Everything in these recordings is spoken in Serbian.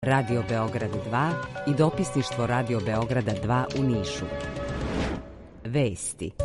Radio Beograd 2 i dopisništvo Radio Beograda 2 u Nišu. Vesti.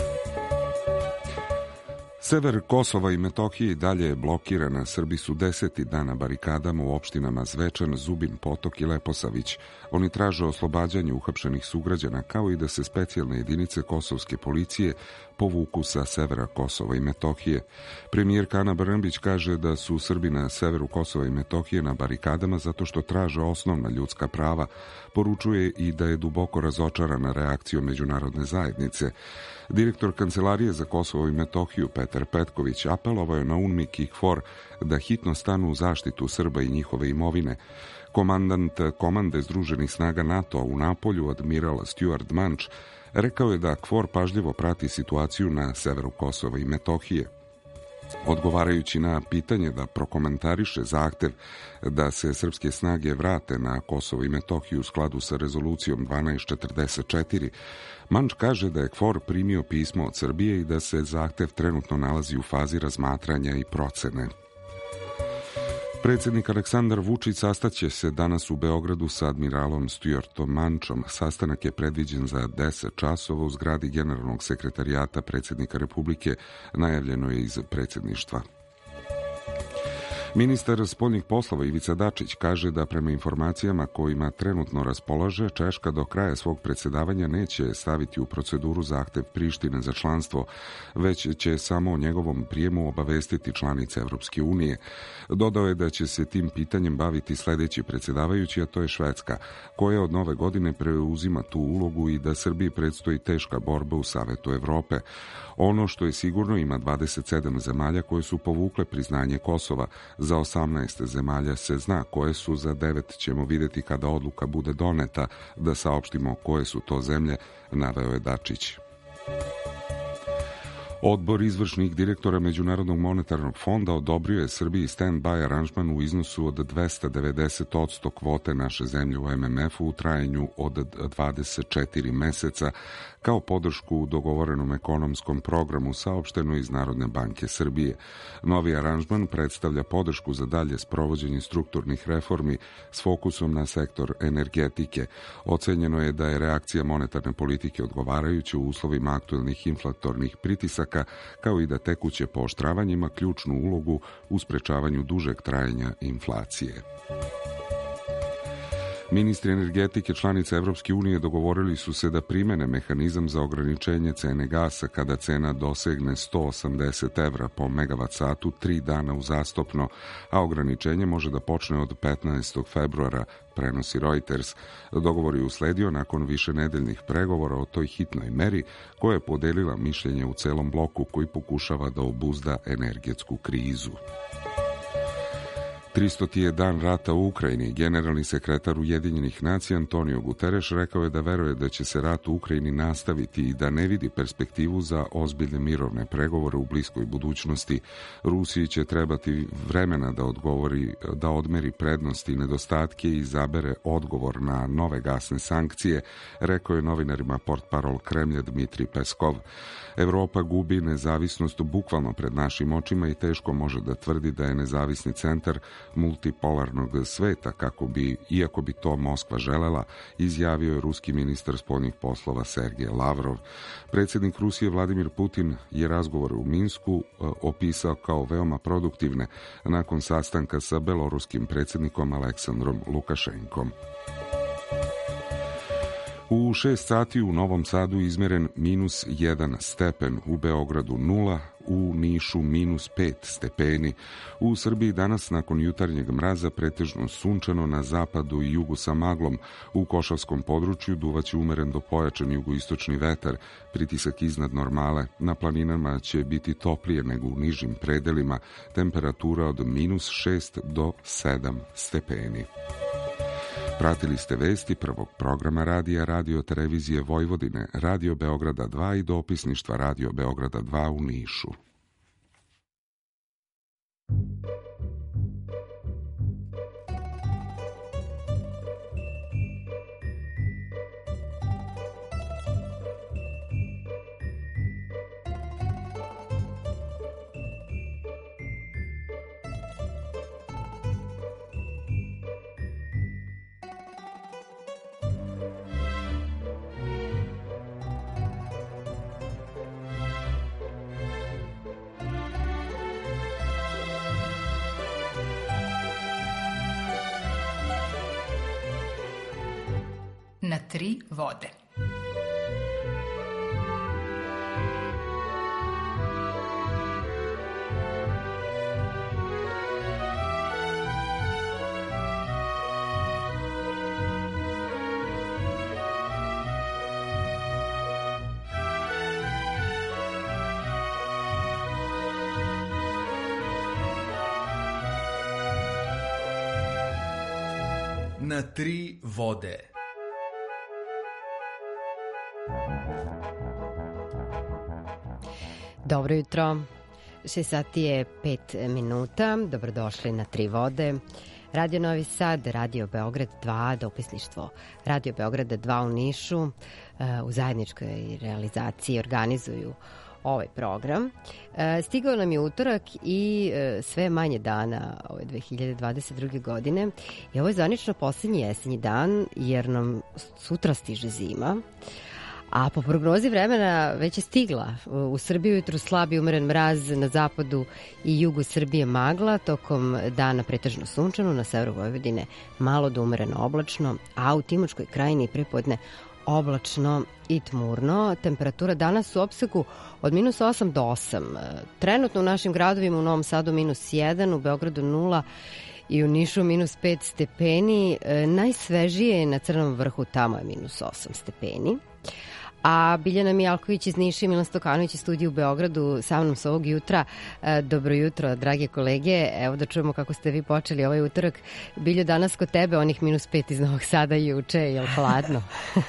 Sever Kosova i Metohije dalje je blokiran. Srbi su 10. dan na barikadama u opštinama Zvečan, Zubin Potok i Leposavić. Oni traže oslobađanje uhapšenih sugrađana, kao i da se specijalne jedinice kosovske policije povuku sa severa Kosova i Metohije. Premijerka Ana Brnabić kaže da su Srbi na severu Kosova i Metohije na barikadama zato što traže osnovna ljudska prava. Poručuje i da je duboko razočarana reakcijom međunarodne zajednice. Direktor Kancelarije za Kosovo i Metohiju Petar Petković apelovao je na UNMIK i KFOR da hitno stanu u zaštitu Srba i njihove imovine. Komandant komande Združenih snaga NATO u Napolju, admiral Stuart Manch, rekao je da KFOR pažljivo prati situaciju na severu Kosova i Metohije. Odgovarajući na pitanje da prokomentariše zahtev da se srpske snage vrate na Kosovo i Metohiju u skladu sa rezolucijom 1244, Manč kaže da je KFOR primio pismo od Srbije i da se zahtev trenutno nalazi u fazi razmatranja i procene. Predsjednik Aleksandar Vučić sastaće se danas u Beogradu sa admiralom Stuartom Mančom. Sastanak je predviđen za 10 časova u zgradi Generalnog sekretarijata predsjednika Republike, najavljeno je iz predsjedništva. Ministar spoljnih poslova Ivica Dačić kaže da prema informacijama kojima trenutno raspolaže, Češka do kraja svog predsjedavanja neće staviti u proceduru zahtev Prištine za članstvo, već će samo o njegovom prijemu obavestiti članice Evropske unije. Dodao je da će se tim pitanjem baviti sledeći predsjedavajući, a to je Švedska, koja od nove godine preuzima tu ulogu i da Srbiji predstoji teška borba u Savetu Evrope. Ono što je sigurno, ima 27 zemalja koje su povukle priznanje Kosova. Za 18 zemalja se zna koje su, za 9 ćemo vidjeti kada odluka bude doneta, da saopštimo koje su to zemlje, naveo je Dačić. Odbor izvršnih direktora Međunarodnog monetarnog fonda odobrio je Srbiji stand-by aranžman u iznosu od 290% kvote naše zemlje u MMF-u u trajanju od 24 meseca kao podršku u dogovorenom ekonomskom programu, saopšteno iz Narodne banke Srbije. Novi aranžman predstavlja podršku za dalje sprovođenje strukturnih reformi s fokusom na sektor energetike. Ocenjeno je da je reakcija monetarne politike odgovarajuća u uslovima aktuelnih inflatornih pritisaka, kao i da tekuće pooštravanje ima ključnu ulogu u sprečavanju dužeg trajanja inflacije. Ministri energetike članica Evropske unije dogovorili su se da primene mehanizam za ograničenje cene gasa kada cena dosegne 180 evra po megavat satu 3 dana uzastopno, a ograničenje može da počne od 15. februara, prenosi Reuters. Dogovor je usledio nakon višenedeljnih pregovora o toj hitnoj meri koja je podelila mišljenje u celom bloku koji pokušava da obuzda energetsku krizu. 300. je dan rata u Ukrajini. Generalni sekretar Ujedinjenih nacija Antonio Guterres rekao je da veruje da će se rat u Ukrajini nastaviti i da ne vidi perspektivu za ozbiljne mirovne pregovore u bliskoj budućnosti. Rusiji će trebati vremena da odmeri prednosti i nedostatke i izabere odgovor na nove gasne sankcije, rekao je novinarima portparol Kremlja Dmitrij Peskov. Evropa gubi nezavisnost bukvalno pred našim očima i teško može da tvrdi da je nezavisni centar multipolarnog sveta, iako bi to Moskva želela, izjavio je ruski ministar spoljnih poslova Sergej Lavrov. Predsjednik Rusije Vladimir Putin je razgovore u Minsku opisao kao veoma produktivne nakon sastanka sa beloruskim predsjednikom Aleksandrom Lukašenkom. U 6 sati u Novom Sadu izmeren -1 stepen, u Beogradu 0, u Nišu -5 stepeni. U Srbiji danas nakon jutarnjeg mraza pretežno sunčano, na zapadu i jugu sa maglom. U Košavskom području duvaće umeren do pojačan jugoistočni vetar, pritisak iznad normale. Na planinama će biti toplije nego u nižim predelima, temperatura od -6 do 7 stepeni. Pratili ste vesti prvog programa radija Radio Televizije Vojvodine, Radio Beograda 2 i dopisništva Radio Beograda 2 u Nišu. Na 3 vode. Na 3 vode. Dobro jutro. 6 sati je 5 minuta. Dobrodošli na 3 vode. Radio Novi Sad, Radio Beograd 2, dopisništvo Radio Beograda 2 u Nišu u zajedničkoj realizaciji organizuju ovaj program. Stigao nam je utorak i sve manje dana ove 2022. godine i ovo je zvanično poslednji jesenji dan jer nam sutra stiže zima. A po prognozi vremena već je stigla. U Srbiji jutro slab i umeren mraz, na zapadu i jugu Srbije magla, tokom dana pretežno sunčano, na severu Vojvodine malo do umereno oblačno, a u Timočkoj krajini prepodne oblačno i tmurno. Temperatura danas u opsegu od -8 do 8. Trenutno u našim gradovima u Novom Sadu -1, u Beogradu 0 i u Nišu -5 stepeni. Najsvežije je na Crnom vrhu, tamo je -8 stepeni. A Biljana Mijalković iz Niša i Milan Stokanović iz studija u Beogradu sa mnom s ovog jutra. Dobro jutro, drage kolege. Evo da čujemo kako ste vi počeli ovaj utorak. Biljo, danas kod tebe onih -5 iz Novog Sada juče, je li hladno?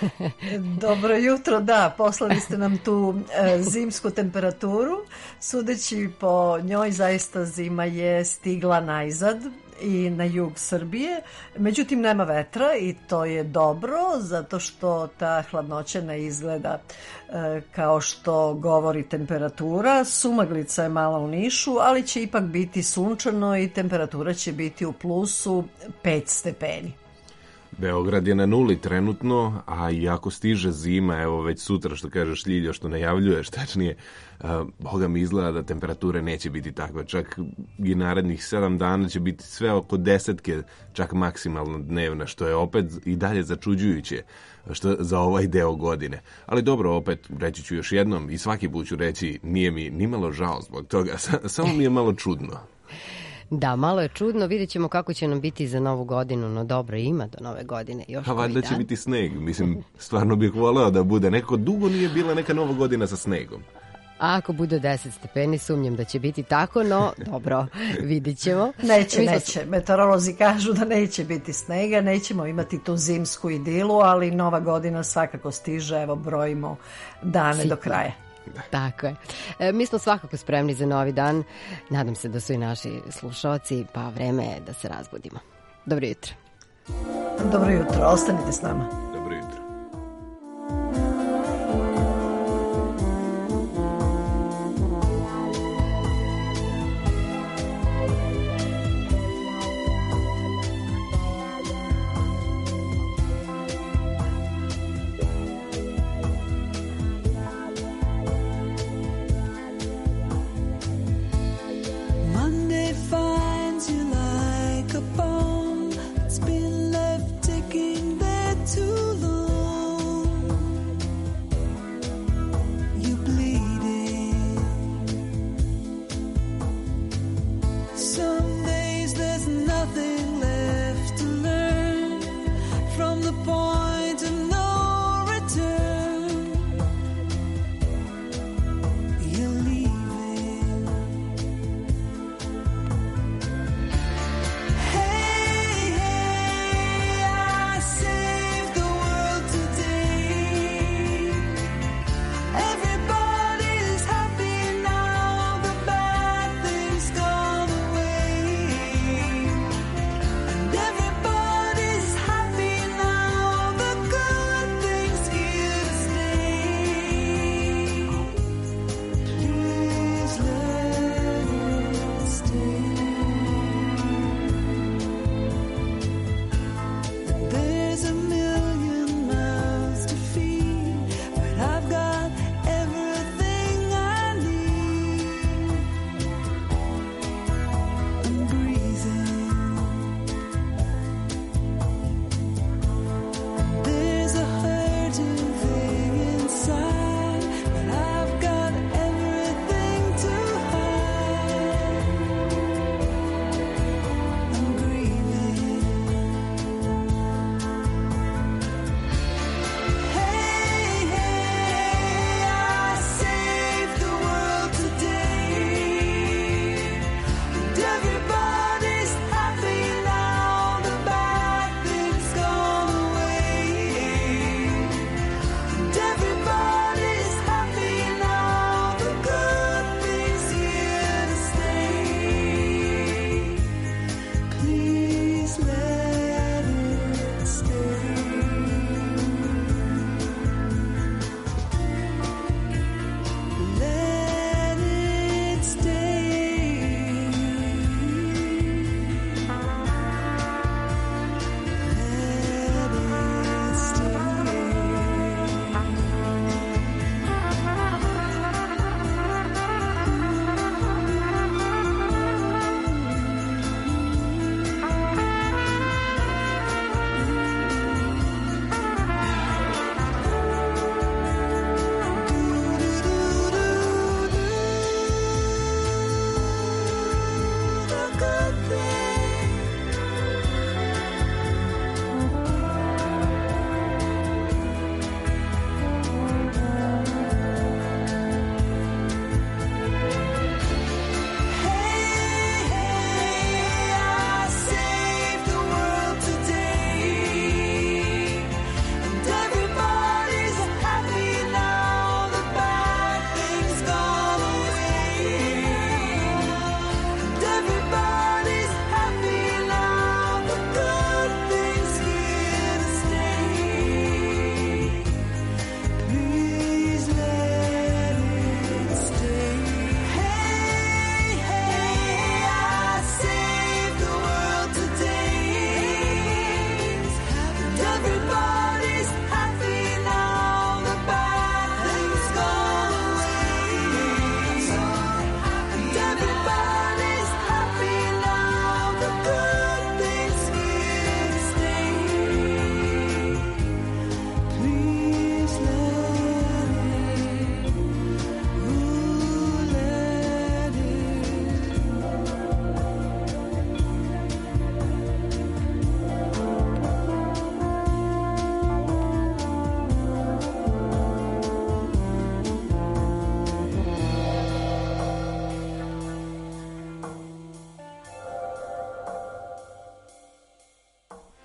Dobro jutro, da. Poslali ste nam tu zimsku temperaturu. Sudeći po njoj, zaista zima je stigla najzad i na jug Srbije. Međutim, nema vetra i to je dobro, zato što ta hladnoća ne izgleda kao što govori temperatura. Sumaglica je mala u Nišu, ali će ipak biti sunčano i temperatura će biti u plusu 5 stepeni. Beograd je na 0 trenutno, a iako stiže zima, evo već sutra što kažeš Ljiljo, što najavljuješ, tačnije, Boga mi izgleda da temperature neće biti takve. Čak i narednih 7 dana će biti sve oko 10, čak maksimalno dnevna, što je opet i dalje začuđujuće što za ovaj deo godine. Ali dobro, opet reći ću još jednom i svaki put ću reći, nije mi nimalo žao zbog toga, samo mi je malo čudno. Da, malo je čudno, vidjet ćemo kako će nam biti za novu godinu, no dobro, ima do nove godine još koji dan. Valjda će biti sneg, mislim, stvarno bih voleo da bude, neko dugo nije bila neka nova godina sa snegom. A ako bude 10 stepeni, sumnjam da će biti tako, no dobro, vidit ćemo. Neće. Meteorolozi kažu da neće biti snega, nećemo imati tu zimsku idilu, ali nova godina svakako stiže, evo brojimo dane do kraja. Tako je. Mi smo svakako spremni za novi dan. Nadam se da su i naši slušalci, pa vreme je da se razbudimo. Dobro jutro. Dobro jutro, ostanite s nama. Dobro jutro. Finds you like a bomb that's been left ticking there too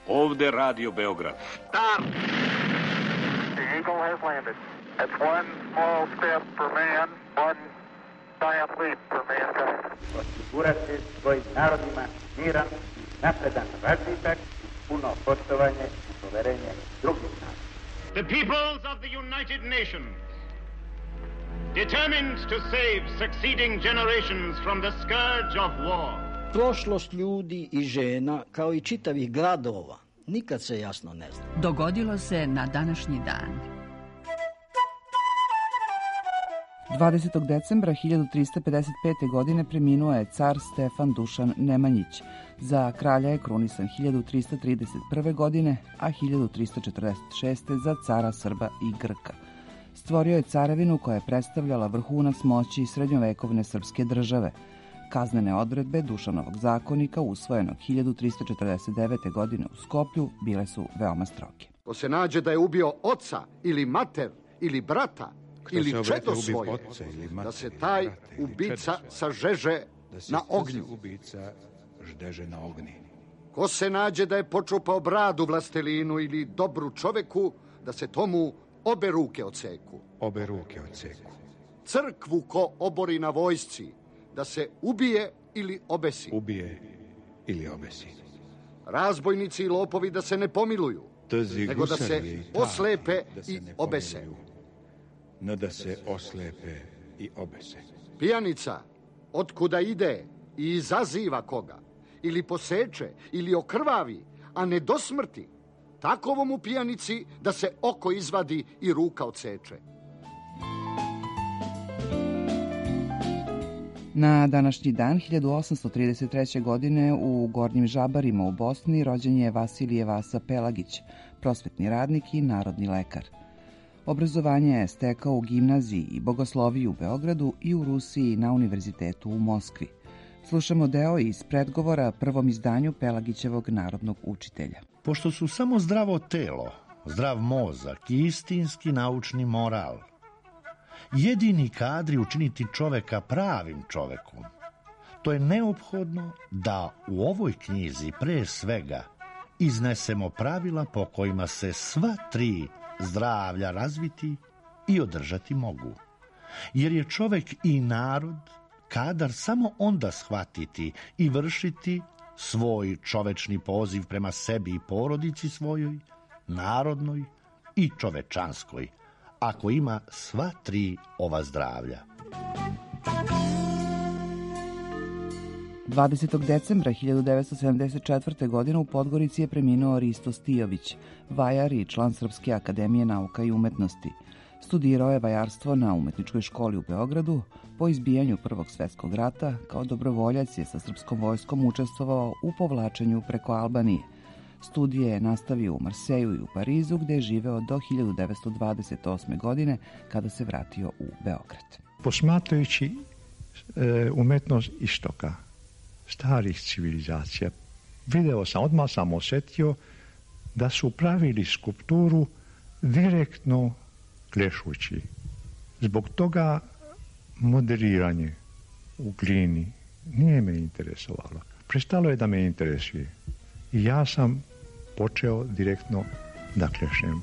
Ovde Radio Beograd. Stop! The Eagle has landed. That's one small step for man, one giant leap for mankind. Osigurati svojim narodima miran, napredan razvitak, puno poštovanje i poverenje drugih naroda. The peoples of the United Nations, determined to save succeeding generations from the scourge of war. Prošlost ljudi i žena, kao i čitavih gradova, nikad se jasno ne zna. Dogodilo se na današnji dan. 20. decembra 1355. godine preminuo je car Stefan Dušan Nemanjić. Za kralja je krunisan 1331. godine, a 1346. za cara Srba i Grka. Stvorio je carevinu koja je predstavljala vrhunac moći srednjovekovne srpske države. Kaznene odredbe Dušanovog zakonika, usvojenog 1349. godine u Skoplju, bile su veoma stroge. Ko se nađe da je ubio oca ili mater ili brata ili čedo svoje, da se taj ubica sažeže na ognju. Ko se nađe da je počupao bradu vlastelinu ili dobru čoveku, da se tomu obe ruke odseku. Crkvu ko obori na vojsci, da se ubije ili obesi. Razbojnici i lopovi da se ne pomiluju, nego da se oslepe i obese. Pijanica, otkuda ide i izaziva koga, ili poseče, ili okrvavi, a ne do smrti, takovom u pijanici da se oko izvadi i ruka odseče. Na današnji dan 1833. godine u Gornjim Žabarima u Bosni rođen je Vasilije Vasa Pelagić, prosvetni radnik i narodni lekar. Obrazovanje je stekao u gimnaziji i bogosloviji u Beogradu i u Rusiji na univerzitetu u Moskvi. Slušamo deo iz predgovora prvom izdanju Pelagićevog narodnog učitelja. Pošto su samo zdravo telo, zdrav mozak i istinski naučni moral jedini kadri učiniti čoveka pravim čovekom, to je neophodno da u ovoj knjizi pre svega iznesemo pravila po kojima se sva tri zdravlja razviti i održati mogu. Jer je čovek i narod kadar samo onda shvatiti i vršiti svoj čovečni poziv prema sebi i porodici svojoj, narodnoj i čovečanskoj, ako ima sva tri ova zdravlja. 20. decembra 1974. godine u Podgorici je preminuo Risto Stijović, vajar i član Srpske akademije nauka i umetnosti. Studirao je vajarstvo na Umetničkoj školi u Beogradu. Po izbijanju Prvog svjetskog rata, kao dobrovoljac je sa srpskom vojskom učestvovao u povlačenju preko Albanije. Studije je nastavio u Marseju i u Parizu, gde je živeo do 1928. godine, kada se vratio u Beograd. Posmatrajući umetnost istoka, starih civilizacija, odmah sam osjetio da su pravili skulpturu direktno klešući. Zbog toga modeliranje u glini nije me interesovalo. Prestalo je da me interesuje. I ja sam počeo direktno da klešem.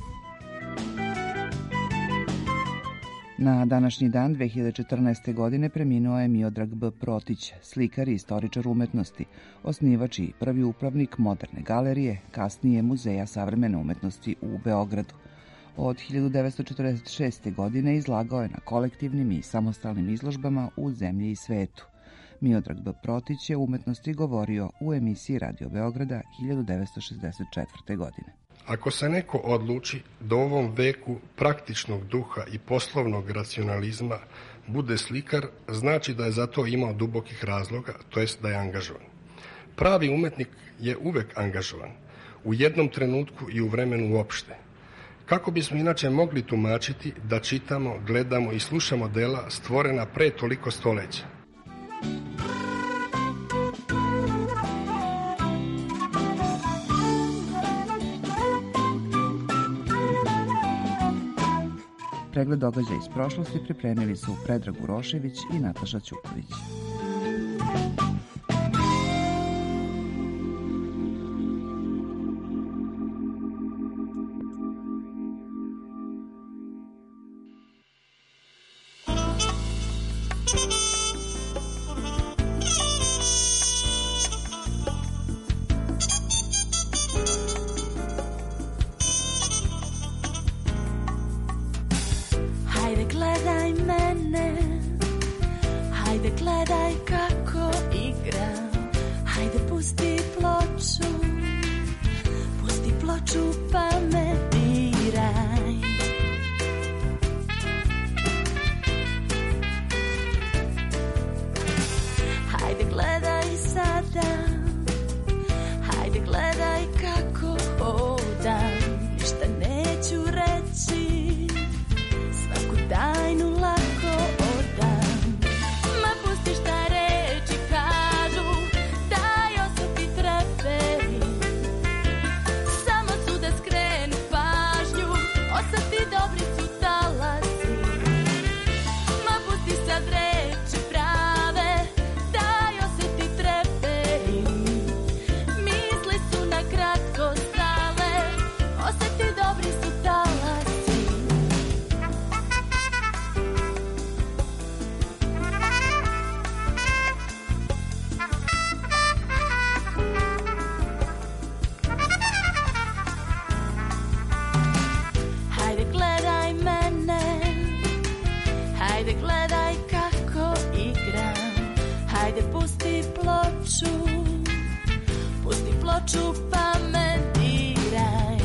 Na današnji dan 2014. godine preminuo je Miodrag B. Protić, slikar i istoričar umetnosti, osnivač i prvi upravnik Moderne galerije, kasnije Muzeja savremene umetnosti u Beogradu. Od 1946. godine izlagao je na kolektivnim i samostalnim izložbama u zemlji i svetu. Miodrag B. Protić je o umetnosti govorio u emisiji Radio Beograda 1964. godine. Ako se neko odluči da u ovom veku praktičnog duha i poslovnog racionalizma bude slikar, znači da je za to imao dubokih razloga, to jest da je angažovan. Pravi umetnik je uvek angažovan, u jednom trenutku i u vremenu uopšte. Kako bismo inače mogli tumačiti da čitamo, gledamo i slušamo dela stvorena pre toliko stoleća? Pregled događaja iz prošlosti pripremili su Predrag Urošević i Nataša Ćuković. oču pa me diraj.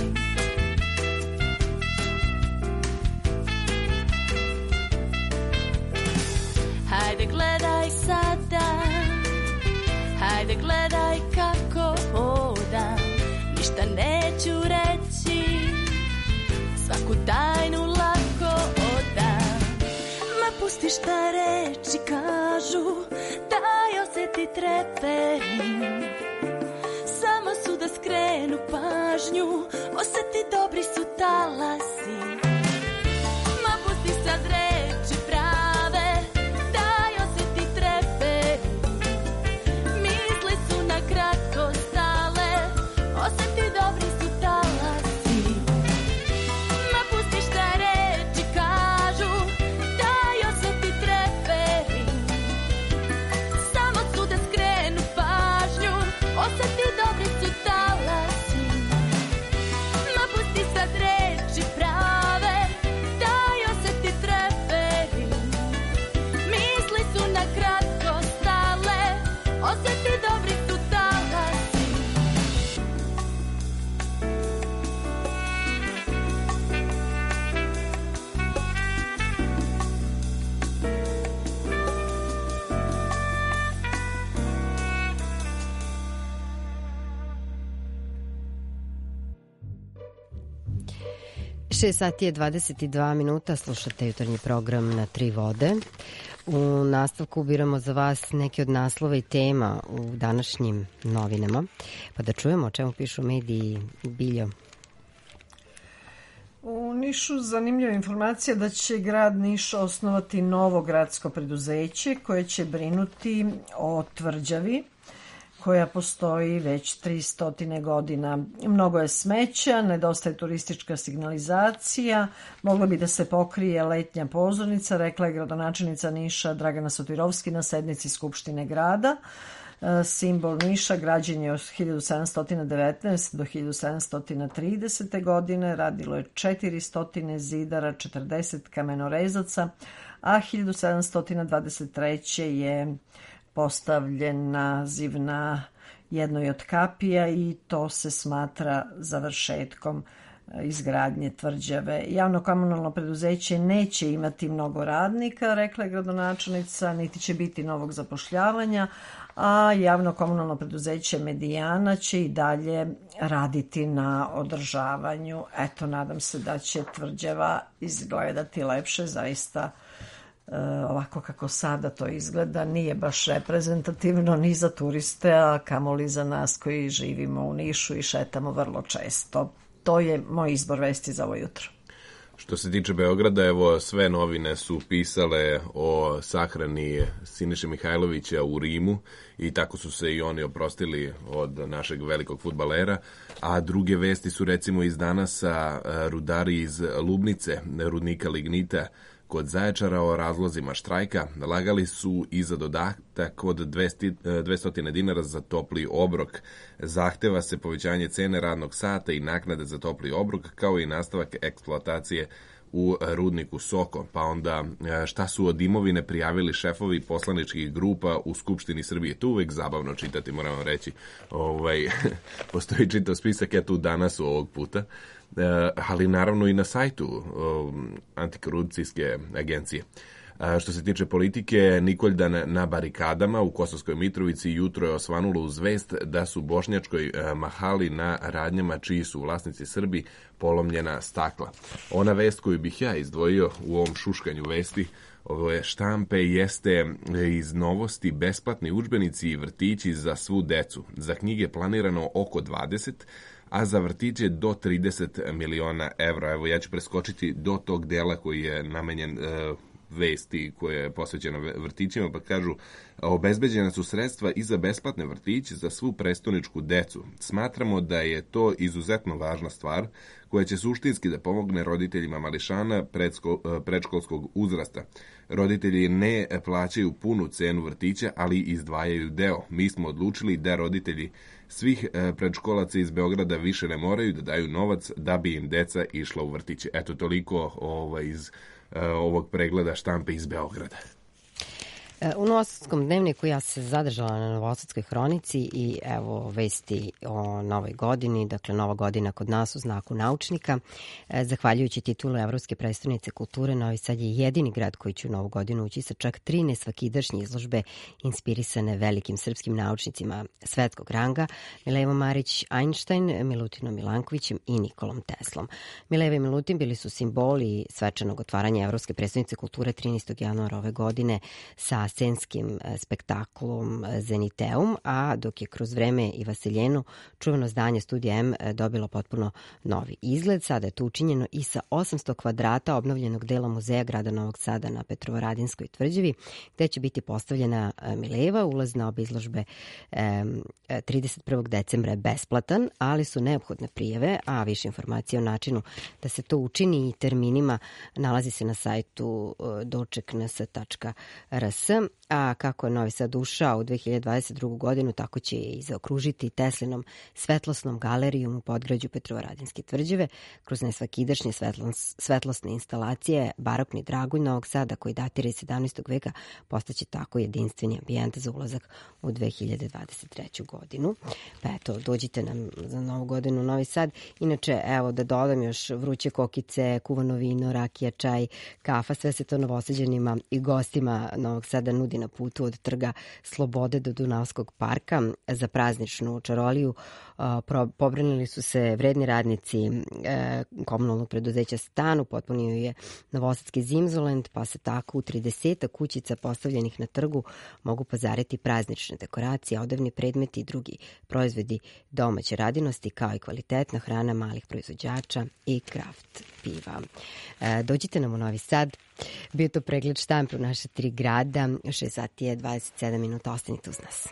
Hajde gledaj sada, hajde gledaj kako hodam, ništa neću reći, svaku tajnu lako odam. Ma pusti šta reči kažu, daj osjeti treperi, samo su da skrenu pažnju, osjeti dobri su talasi. Ma pusti sad reči prave, daj osjeti treperi, misli su na kratko stale, osjeti dobri su talasi. Ma pusti šta reči kažu, daj osjeti treperi, samo su da skrenu pažnju, osjeti dobri su talasi. Ma pusti sad reči prave, daj osjeti treperi, misli su na kratko stale, osjeti dobri su talasi. Šest sati je 22 minuta, slušate jutarnji program Na tri vode. U nastavku biramo za vas neke od naslova i tema u današnjim novinama, pa da čujemo o čemu pišu mediji. Biljo. U Nišu zanimljiva informacija da će grad Niš osnovati novo gradsko preduzeće koje će brinuti o tvrđavi koja postoji već 300 godina. Mnogo je smeća, nedostaje turistička signalizacija, mogla bi da se pokrije letnja pozornica, rekla je gradonačelnica Niša Dragana Sotirovski na sednici Skupštine grada. Simbol Niša građen je od 1719. do 1730. godine, radilo je 400 zidara, 40 kamenorezaca, a 1723. je postavljen naziv na jednoj od kapija i to se smatra završetkom izgradnje tvrđave. Javno komunalno preduzeće neće imati mnogo radnika, rekla je gradonačelnica, niti će biti novog zapošljavanja, a javno komunalno preduzeće Medijana će i dalje raditi na održavanju. Eto, nadam se da će tvrđava izgledati lepše, zaista ovako kako sada to izgleda nije baš reprezentativno ni za turiste, a kamoli za nas koji živimo u Nišu i šetamo vrlo često. To je moj izbor vesti za ovo jutro. Što se tiče Beograda, evo sve novine su pisale o sahrani Siniše Mihajlovića u Rimu i tako su se i oni oprostili od našeg velikog fudbalera, a druge vesti su recimo iz Danasa rudari iz Lubnice, rudnika lignita kod Zaječara o razlozima štrajka. Lagali su i za dodatak od 200 dinara za topli obrok. Zahteva se povećanje cene radnog sata i naknade za topli obrok, kao i nastavak eksploatacije u rudniku Soko. Pa onda šta su od imovine prijavili šefovi poslaničkih grupa u Skupštini Srbije. To uvek zabavno čitati, moram vam reći. Postoji čitav spisak, eto u Danasu ovog puta. Ali naravno i na sajtu antikorupcijske agencije. Što se tiče politike, Nikoljdan na barikadama u Kosovskoj Mitrovici jutro je osvanulo uz vest da su bošnjačkoj mahali na radnjama čiji su vlasnici Srbi polomljena stakla. Ona vest koju bih ja izdvojio u ovom šuškanju vesti ove štampe jeste iz Novosti besplatni udžbenici i vrtići za svu decu. Za knjige planirano oko 20, a za vrtiće do 30 miliona evra. Evo, ja ću preskočiti do tog dela koji je namenjen vesti koje je posvećeno vrtićima, pa kažu obezbeđena su sredstva i za besplatne vrtiće za svu prestoničku decu. Smatramo da je to izuzetno važna stvar koja će suštinski da pomogne roditeljima mališana predškolskog uzrasta. Roditelji ne plaćaju punu cenu vrtića, ali izdvajaju deo. Mi smo odlučili da roditelji svih predškolaca iz Beograda više ne moraju da daju novac da bi im deca išla u vrtiće. Eto, toliko iz ovog pregleda štampe iz Beograda. U Novosadskom dnevniku ja se zadržala na Novosadskoj hronici i evo vesti o novoj godini. Dakle, nova godina kod nas u znaku naučnika. Zahvaljujući titulu Evropske prestonice kulture, Novi Sad je jedini grad koji će u novu godinu ući sa čak 13 svakidašnje izložbe inspirisane velikim srpskim naučnicima svetskog ranga, Milevom Marić Einstein, Milutinom Milankovićem i Nikolom Teslom. Mileva i Milutin bili su simboli svečanog otvaranja Evropske prestonice kulture 13. januara ove godine sa scenskim spektaklom Zeniteum, a dok je kroz vreme i Vaseljenu čuveno zdanje Studija M dobilo potpuno novi izgled. Sada je to učinjeno i sa 800 kvadrata obnovljenog dela muzeja grada Novog Sada na Petrovaradinskoj tvrđavi, gde će biti postavljena Mileva. Ulaz na obe izložbe 31. decembra je besplatan, ali su neophodne prijave, a više informacija o načinu da se to učini i terminima nalazi se na sajtu dočekns.rs. A kako je Novi Sad ušao u 2022. godinu, tako će je i zaokružiti Teslinom svetlosnom galerijom u podgrađu Petrovaradinske tvrđave kroz nesvakidašnje svetlosne instalacije. Barokni dragulj Novog Sada, koji datira iz 17. veka, postaće tako jedinstveni ambijent za ulazak u 2023. godinu. Pa eto, dođite nam za novu godinu u Novi Sad. Inače, evo da dodam još vruće kokice, kuvano vino, rakija, čaj, kafa, sve se to Novosađanima i gostima Novog Sada nudi na putu od Trga Slobode do Dunavskog parka. Za prazničnu čaroliju pobrinuli su se vredni radnici komunalnog preduzeća Stan. Upotpunio je novosadski Zimzolend, pa se tako u 30 kućica postavljenih na trgu mogu pozariti praznične dekoracije, odevni predmeti i drugi proizvodi domaće radinosti, kao i kvalitetna hrana malih proizvođača i kraft piva. Dođite nam u Novi Sad. Bio to pregled štampe u naše 3 grada. 6 sati je 27 minuta. Ostanite uz nas.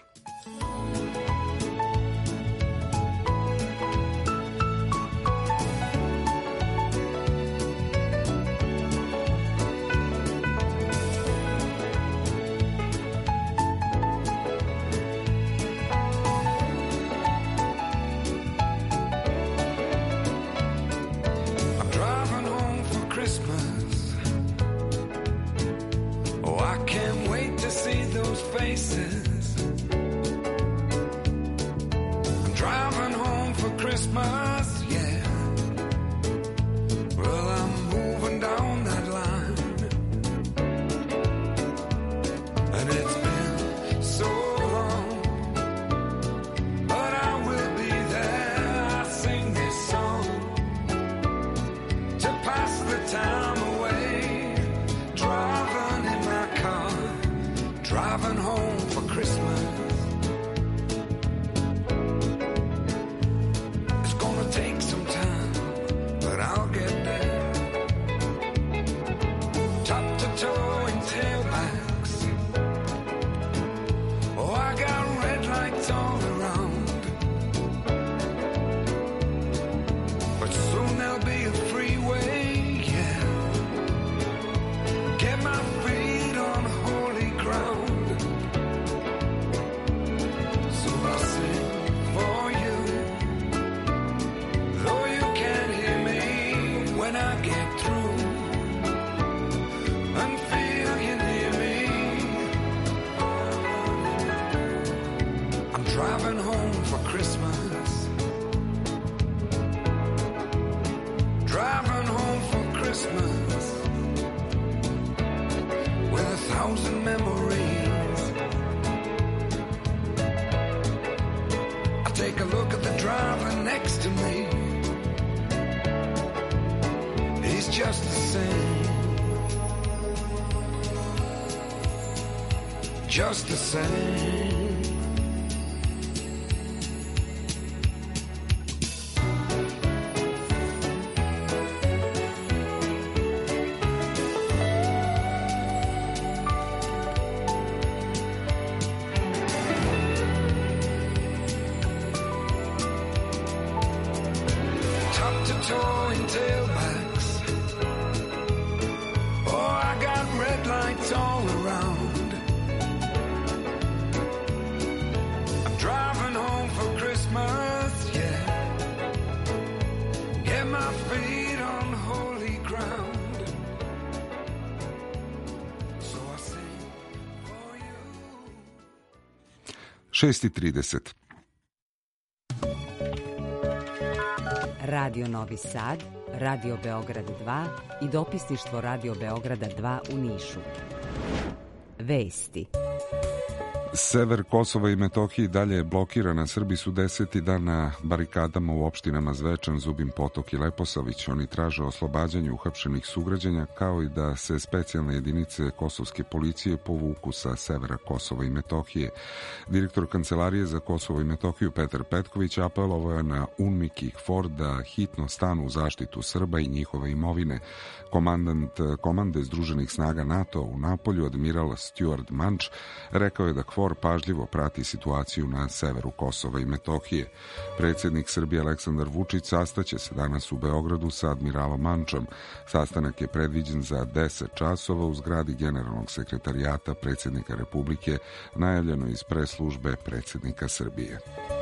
Just the same. Top to toe in tailbacks. Oh, I got red lights all around. For you. 6:30. Radio Novi Sad, Radio Beograd 2 i dopisništvo Radio Beograda 2 u Nišu. Vesti. Sever Kosova i Metohije dalje je blokiran, a Srbi su 10. dan na barikadama u opštinama Zvečan, Zubin Potok i Leposavić. Oni traže oslobađanje uhapšenih sugrađana, kao i da se specijalne jedinice kosovske policije povuku sa severa Kosova i Metohije. Direktor Kancelarije za Kosovo i Metohiju Petar Petković apelovao je na UNMIK i KFOR da hitno stanu u zaštitu Srba i njihove imovine. Komandant komande Združenih snaga NATO u Napolju, admiral Stuart Manch, rekao je da KFOR pažljivo prati situaciju na severu Kosova i Metohije. Predsjednik Srbije Aleksandar Vučić sastaće se danas u Beogradu sa admiralom Mančom. Sastanak je predviđen za 10 časova u zgradi Generalnog sekretarijata predsjednika Republike, najavljeno iz pres službe predsjednika Srbije.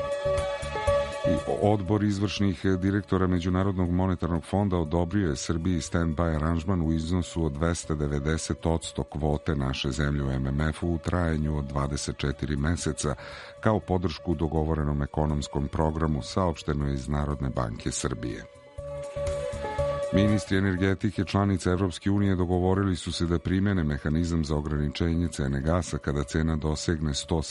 Odbor izvršnih direktora Međunarodnog monetarnog fonda odobrio je Srbiji stand-by aranžman u iznosu od 290% kvote naše zemlje u MMF-u u trajanju od 24 meseca kao podršku dogovorenom ekonomskom programu, saopšteno iz Narodne banke Srbije. Ministri energetike članica Evropske unije dogovorili su se da primene mehanizam za ograničenje cene gasa kada cena dosegne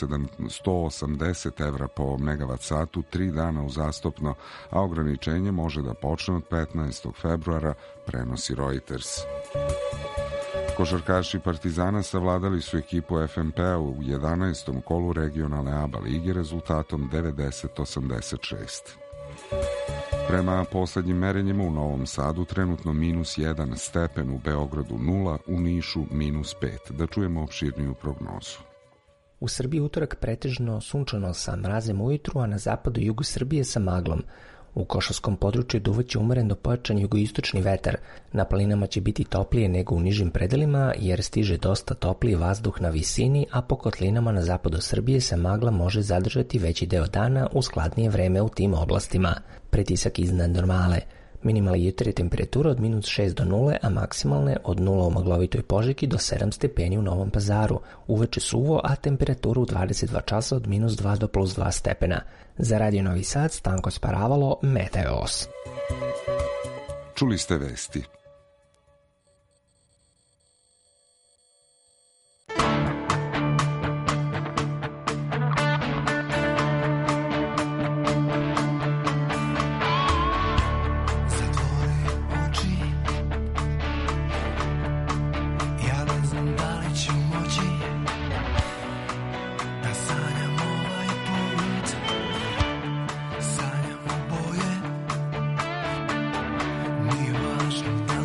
180 evra po megavat satu 3 dana uzastopno, a ograničenje može da počne od 15. februara, prenosi Reuters. Košarkaši Partizana savladali su ekipu FNP-a u 11. kolu regionalne ABA lige rezultatom 90-86. Prema poslednjim merenjima u Novom Sadu trenutno -1 stepen, u Beogradu 0, u Nišu -5. Da čujemo opširniju prognozu. U Srbiji utorak pretežno sunčano sa mrazem ujutru, a na zapadu i jugu Srbije sa maglom. U Košarskom području duvaće umeren do pojačan jugoistočni vetar. Na planinama će biti toplije nego u nižim predelima, jer stiže dosta topliji vazduh na visini, a po kotlinama na zapadu Srbije se magla može zadržati veći deo dana uz hladnije vreme u tim oblastima. Pritisak iznad normale. Minimalna jutarnja temperatura od -6 do 0, a maksimalne od 0 u maglovitoj Požegi do 7 stepeni u Novom Pazaru. Uveče suvo, a temperatura u 22 časa od -2 do +2 stepena. Za Radio Novi Sad, Stanko Sparavalo, Meteos. Čuli ste vesti. Nije važno da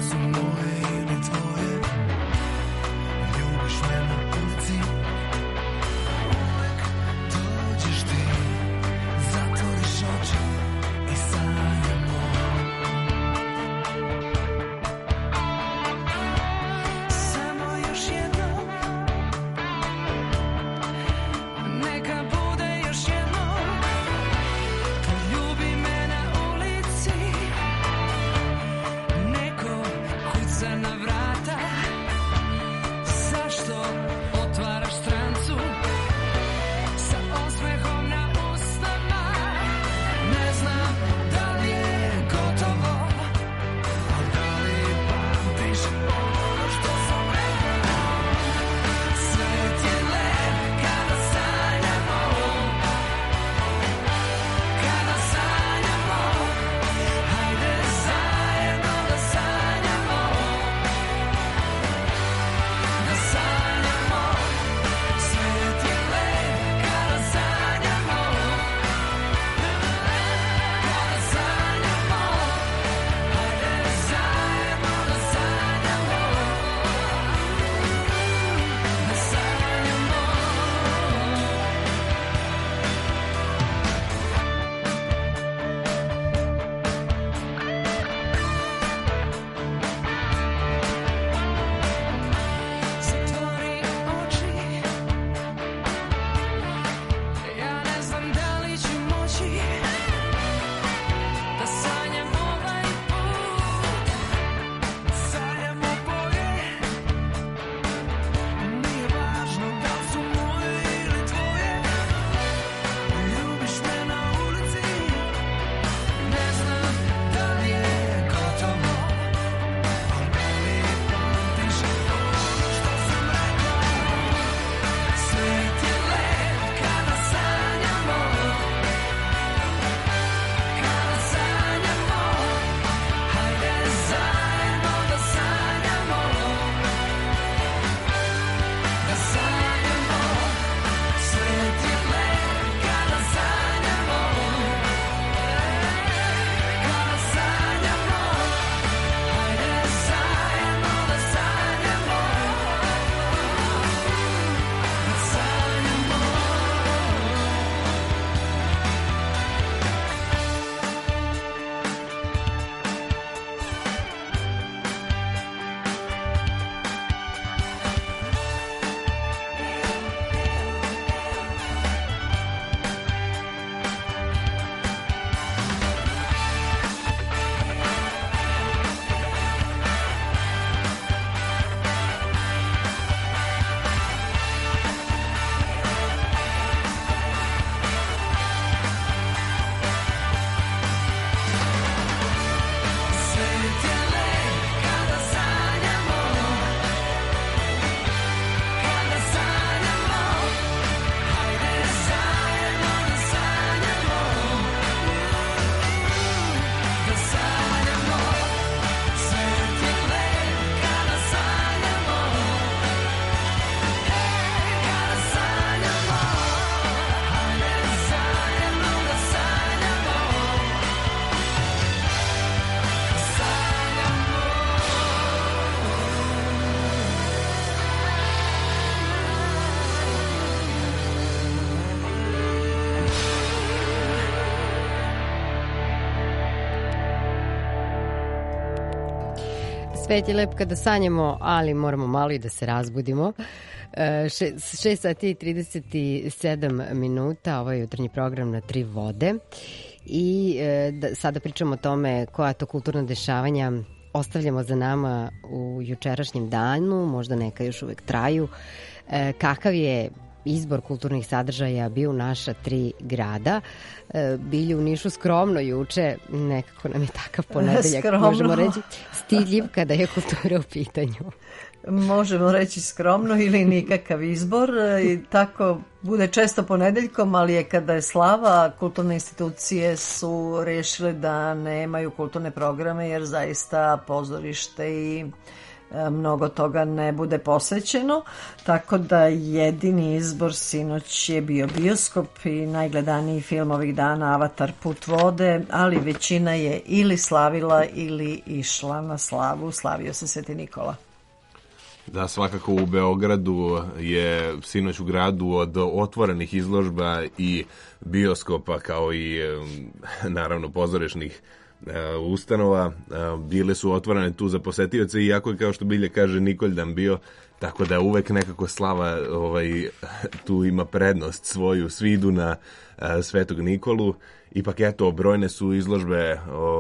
Svet je lep kada sanjamo, ali moramo malo i da se razbudimo. 6 sati i 37 minuta, ovo je jutarnji program na 3 vode. I sada pričamo o tome koja to kulturna dešavanja ostavljamo za nama u jučerašnjem danu, možda neka još uvek traju. Kakav je izbor kulturnih sadržaja bio u naša 3 grada. Bili u Nišu skromno juče, nekako nam je takav ponedeljak, možemo reći stidljiv kada je kultura u pitanju. Možemo reći skromno ili nikakav izbor i tako bude često ponedeljkom, ali je kada je slava, kulturne institucije su rešile da nemaju kulturne programe jer zaista pozorište i mnogo toga ne bude posvećeno, tako da jedini izbor sinoć je bio bioskop i najgledaniji film ovih dana Avatar Put vode, ali većina je ili slavila ili išla na slavu, slavio se Sveti Nikola. Da, svakako u Beogradu je sinoć u gradu od otvorenih izložba i bioskopa kao i naravno pozorišnih ustanova bile su otvorene tu za posetioce, iako je kao što Bilje kaže Nikoljdan bio, tako da uvek nekako slava tu ima prednost svoju, svi idu na Svetog Nikolu. Ipak eto, brojne su izložbe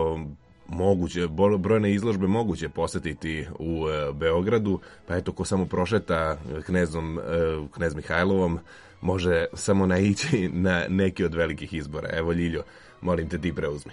brojne izložbe moguće posetiti u Beogradu, pa eto ko samo prošeta Knez Mihajlovom može samo naići na neki od velikih izbora. Evo Ljiljo, molim te ti preuzmi.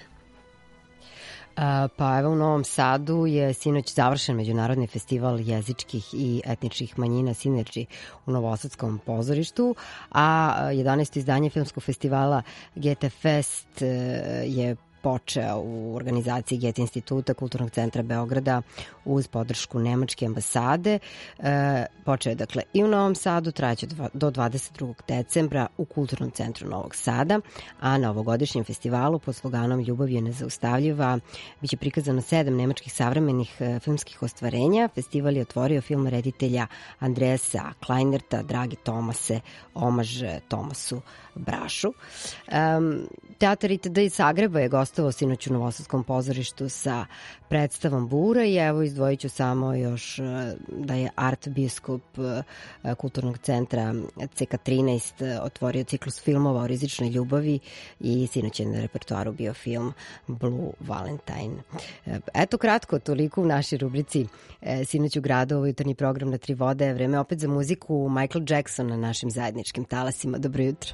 Pa evo u Novom Sadu je sinoć završen Međunarodni festival jezičkih i etničkih manjina Synergy u Novosadskom pozorištu, a 11. izdanje filmskog festivala Goethe Fest je počeo u organizaciji Goethe instituta Kulturnog centra Beograda uz podršku Nemačke ambasade. Počeo je dakle i u Novom Sadu, trajaće do 22. decembra u Kulturnom centru Novog Sada, a na ovogodišnjem festivalu pod sloganom Ljubav je nezaustavljiva biće prikazano 7 nemačkih savremenih filmskih ostvarenja. Festival je otvorio film reditelja Andreasa Kleinerta Dragi Tomase, omaž Tomasu Brašu. Teatar ITD iz Zagreba je gostovao sinoć u Novosadskom pozorištu sa predstavom Bura i evo izdvojit ću samo još da je art biskup Kulturnog centra CK13 otvorio ciklus filmova o rizičnoj ljubavi i sinoć je na repertoaru bio film Blue Valentine. Eto kratko, toliko u našoj rubrici Sinoć u gradu, ovo jutarnji program na 3 vode. Vreme opet za muziku Michael Jackson na našim zajedničkim talasima. Dobro jutro.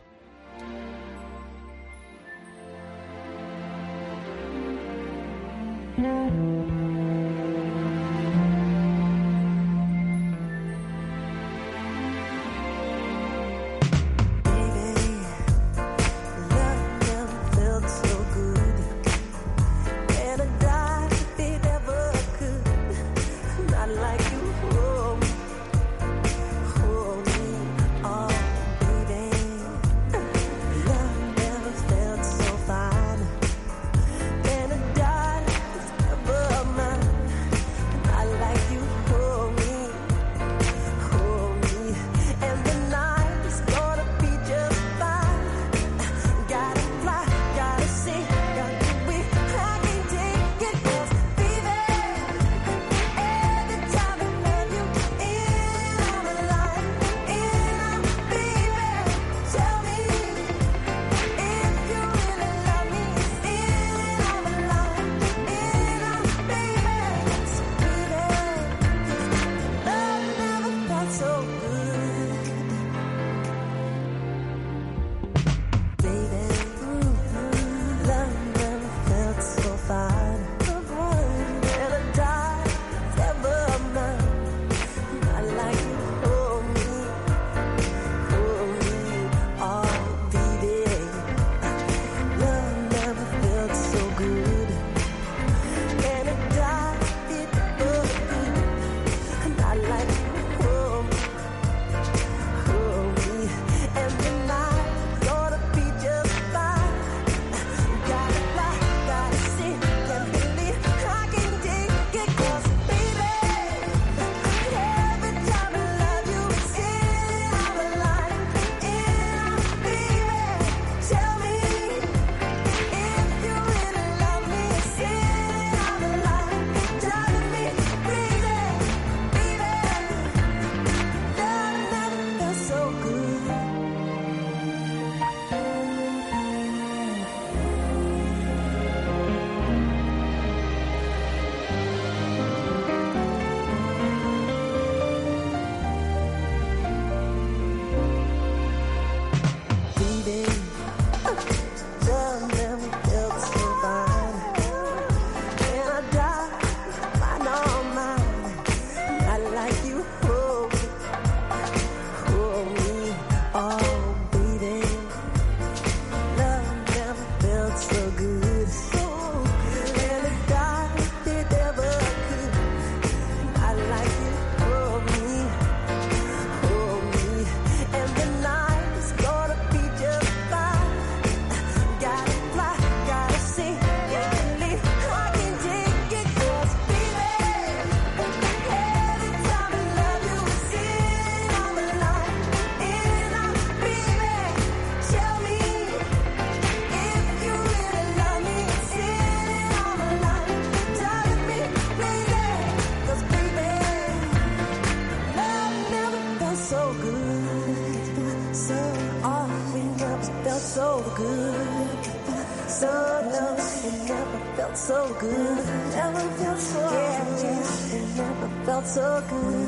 felt so good. Never felt so good. It never felt so good.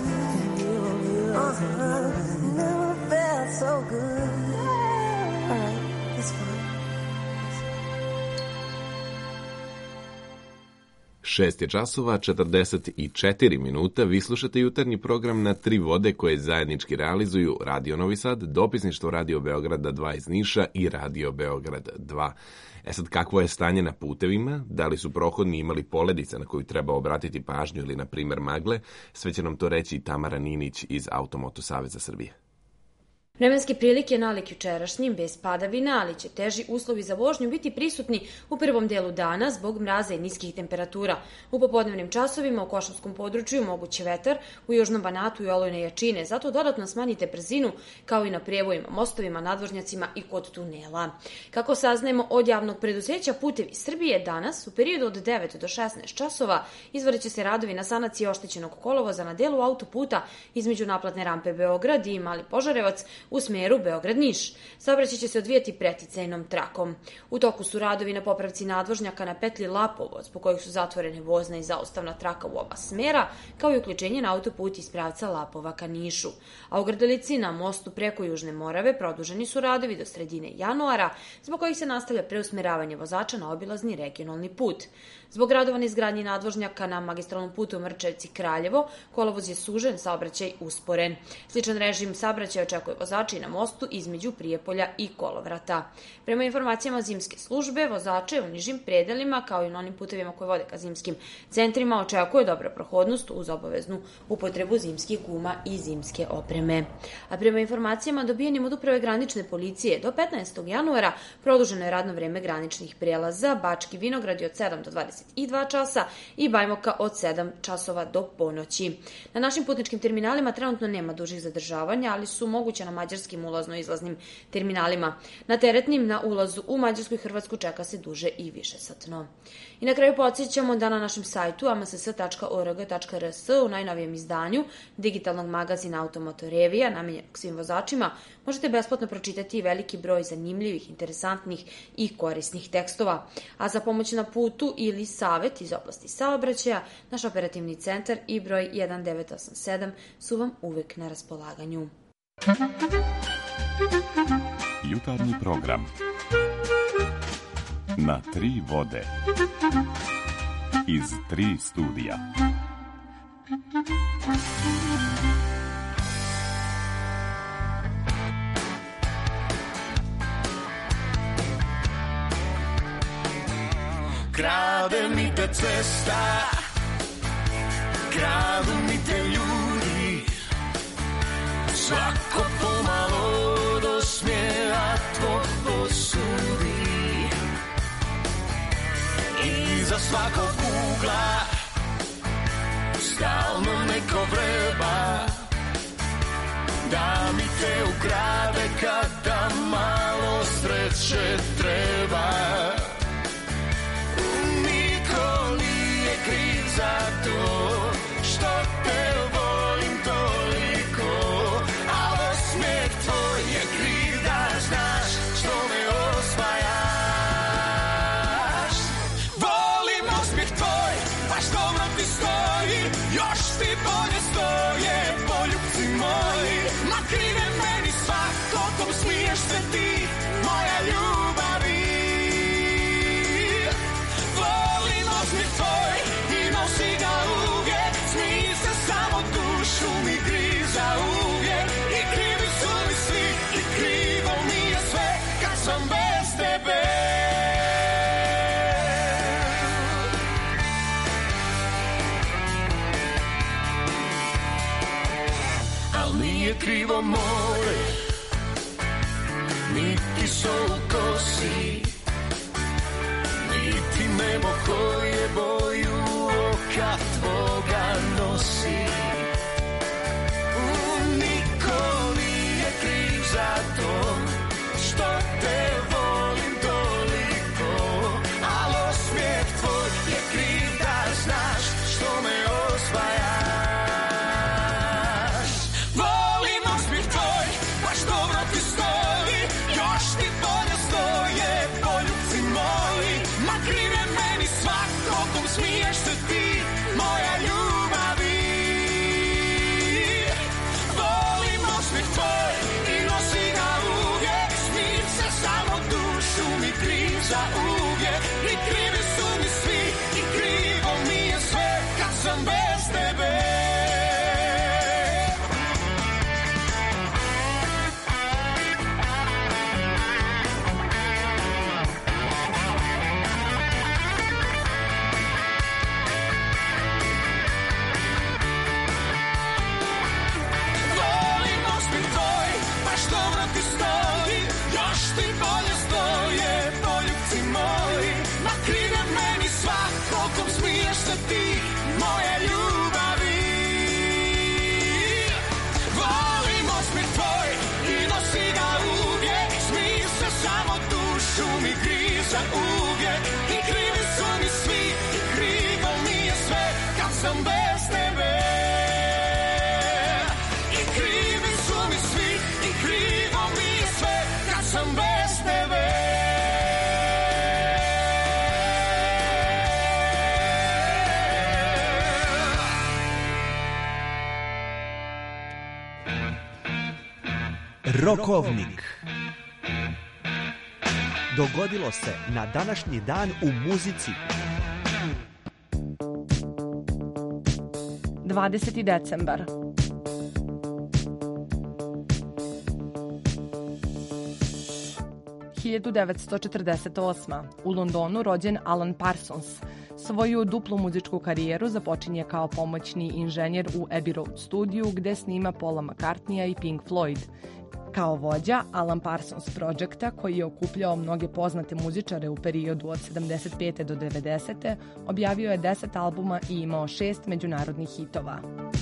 Never felt so good. All right, it's fine. 6 je časova, 44 minuta. Vi slušate jutarnji program na tri vode koje zajednički realizuju Radio Novi Sad, dopisništvo Radio Beograda 2 iz Niša i Radio Beograd 2. Sad, kakvo je stanje na putevima? Da li su prohodni imali poledice na koju treba obratiti pažnju ili, na primer, magle? Sve će nam to reći Tamara Ninić iz Automoto Saveza Srbije. Vremenske prilike nalik jučerašnjim, bez padavina, ali će teži uslovi za vožnju biti prisutni u prvom delu dana zbog mraza i niskih temperatura. U popodnevnim časovima u Košavskom području moguće vetar, u južnom Banatu i olujne jačine, zato dodatno smanjite brzinu, kao i na prijevojima, mostovima, nadvožnjacima i kod tunela. Kako saznajemo od javnog preduzeća Putevi Srbije, danas, u periodu od 9 do 16 časova, izvodeće se radovi na sanaciji oštećenog kolovoza na delu autoputa između naplatne rampe Beograd i Mali Požarevac, u smeru Beograd-Niš. Saobraćaj će se odvijati preticajnom trakom. U toku su radovi na popravci nadvožnjaka na petlji Lapovo, zbog kojih su zatvorene vozna i zaustavna traka u oba smera, kao i uključenje na autoput iz pravca Lapova ka Nišu. A u Grdelici na mostu preko Južne Morave produženi su radovi do sredine januara, zbog kojih se nastavlja preusmeravanje vozača na obilazni regionalni put. Zbog radova na izgradnji nadvožnjaka na magistralnom putu Mrčevci-Kraljevo, kolovoz je sužen, saobraćaj usporen. Sličan režim saobraćaja očekuje vozači na mostu između Prijepolja i Kolovrata. Prema informacijama zimske službe, vozače u nižim predelima, kao i na onim putevima koje vode ka zimskim centrima, očekuje dobra prohodnost uz obaveznu upotrebu zimskih guma i zimske opreme. A prema informacijama dobijenim od Uprave granične policije, do 15. januara produženo je radno vreme graničnih prelaza Bački Vinogradi od 7 do 22 časa i Bajmoka od 7 časova do ponoći. Na našim putničkim terminalima trenutno nema dužih zadržavanja, ali su moguće na mađarskim ulazno-izlaznim terminalima. Na teretnim na ulazu u Mađarsku i Hrvatsku čeka se duže i višesatno. I na kraju podsjećamo da na našem sajtu amss.org.rs u najnovijem izdanju digitalnog magazina Automoto Revija, namenjenog svim vozačima, možete besplatno pročitati veliki broj zanimljivih, interesantnih i korisnih tekstova. A za pomoć na putu ili savet iz oblasti saobraćaja, naš operativni centar i broj 1987 su vam uvek na raspolaganju. Jutarnji program na tri vode iz tri studija. Krade mi te cesta, kradu mi te ljudi, svako pomalo do smjera tvoj posudi. Iza svakog ugla stalno neko vreba, da mi te ukrade kada malo sreće treba. Niko nije kriv za to što te volim toliko, a osmijeh tvoj je kriv da znaš što me osvajaš. Volim osmijeh tvoj, baš dobro ti stoji, još ti bolje stoje poljubci moji. Ma krive meni svako kom smiješ se ti, moja ljubavi. Volim osmijeh tvoj i nosi ga uvijek, smij se samo dušu mi griza uvijek. I krivi su mi svi i krivo mi je sve kad sam bez tebe. Al nije krivo more, niti sol u kosi, niti nebo koje boju oka tvoga nosi. Niko nije kriv za to što te volim toliko, al osmijeh tvoj je kriv da znaš što me osvajaš. Volim osmijeh tvoj, baš dobro ti stoji, još ti bolje stoje poljubci moji. Ma krive meni svako sam bez tebe. I krivi su mi svi, i krivo mi je sve, kad sam bez tebe. Rokovnik. Dogodilo se na današnji dan u muzici. 20. decembar. (1948) U Londonu rođen Alan Parsons. Svoju duplu muzičku karijeru započinje kao pomoćni inženjer u Abbey Road studiju gde snima Paula McCartneya i Pink Floyd. Kao vođa Alan Parsons Projecta, koji je okupljao mnoge poznate muzičare u periodu od 75. do 90. objavio je 10 albuma i imao 6 međunarodnih hitova.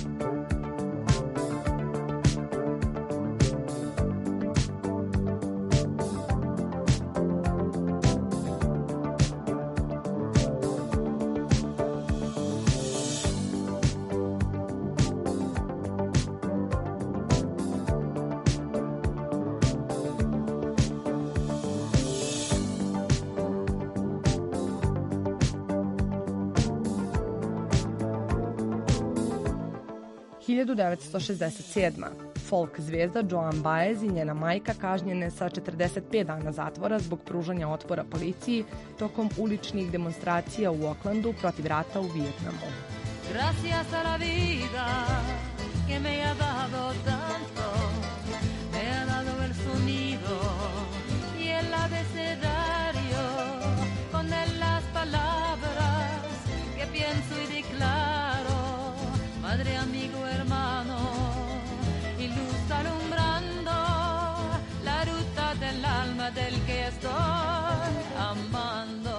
(1967) Folk zvijezda Joan Baez i njena majka kažnjene sa 45 dana zatvora zbog pružanja otpora policiji tokom uličnih demonstracija u Aucklandu protiv rata u Vijetnamu. Gracias a la vida que me ha dado tanto, me ha dado el sonido y el abecedario, con él las palabras que pienso y declaro, madre, amigo, hermano, y luz alumbrando la ruta del alma del que estoy amando.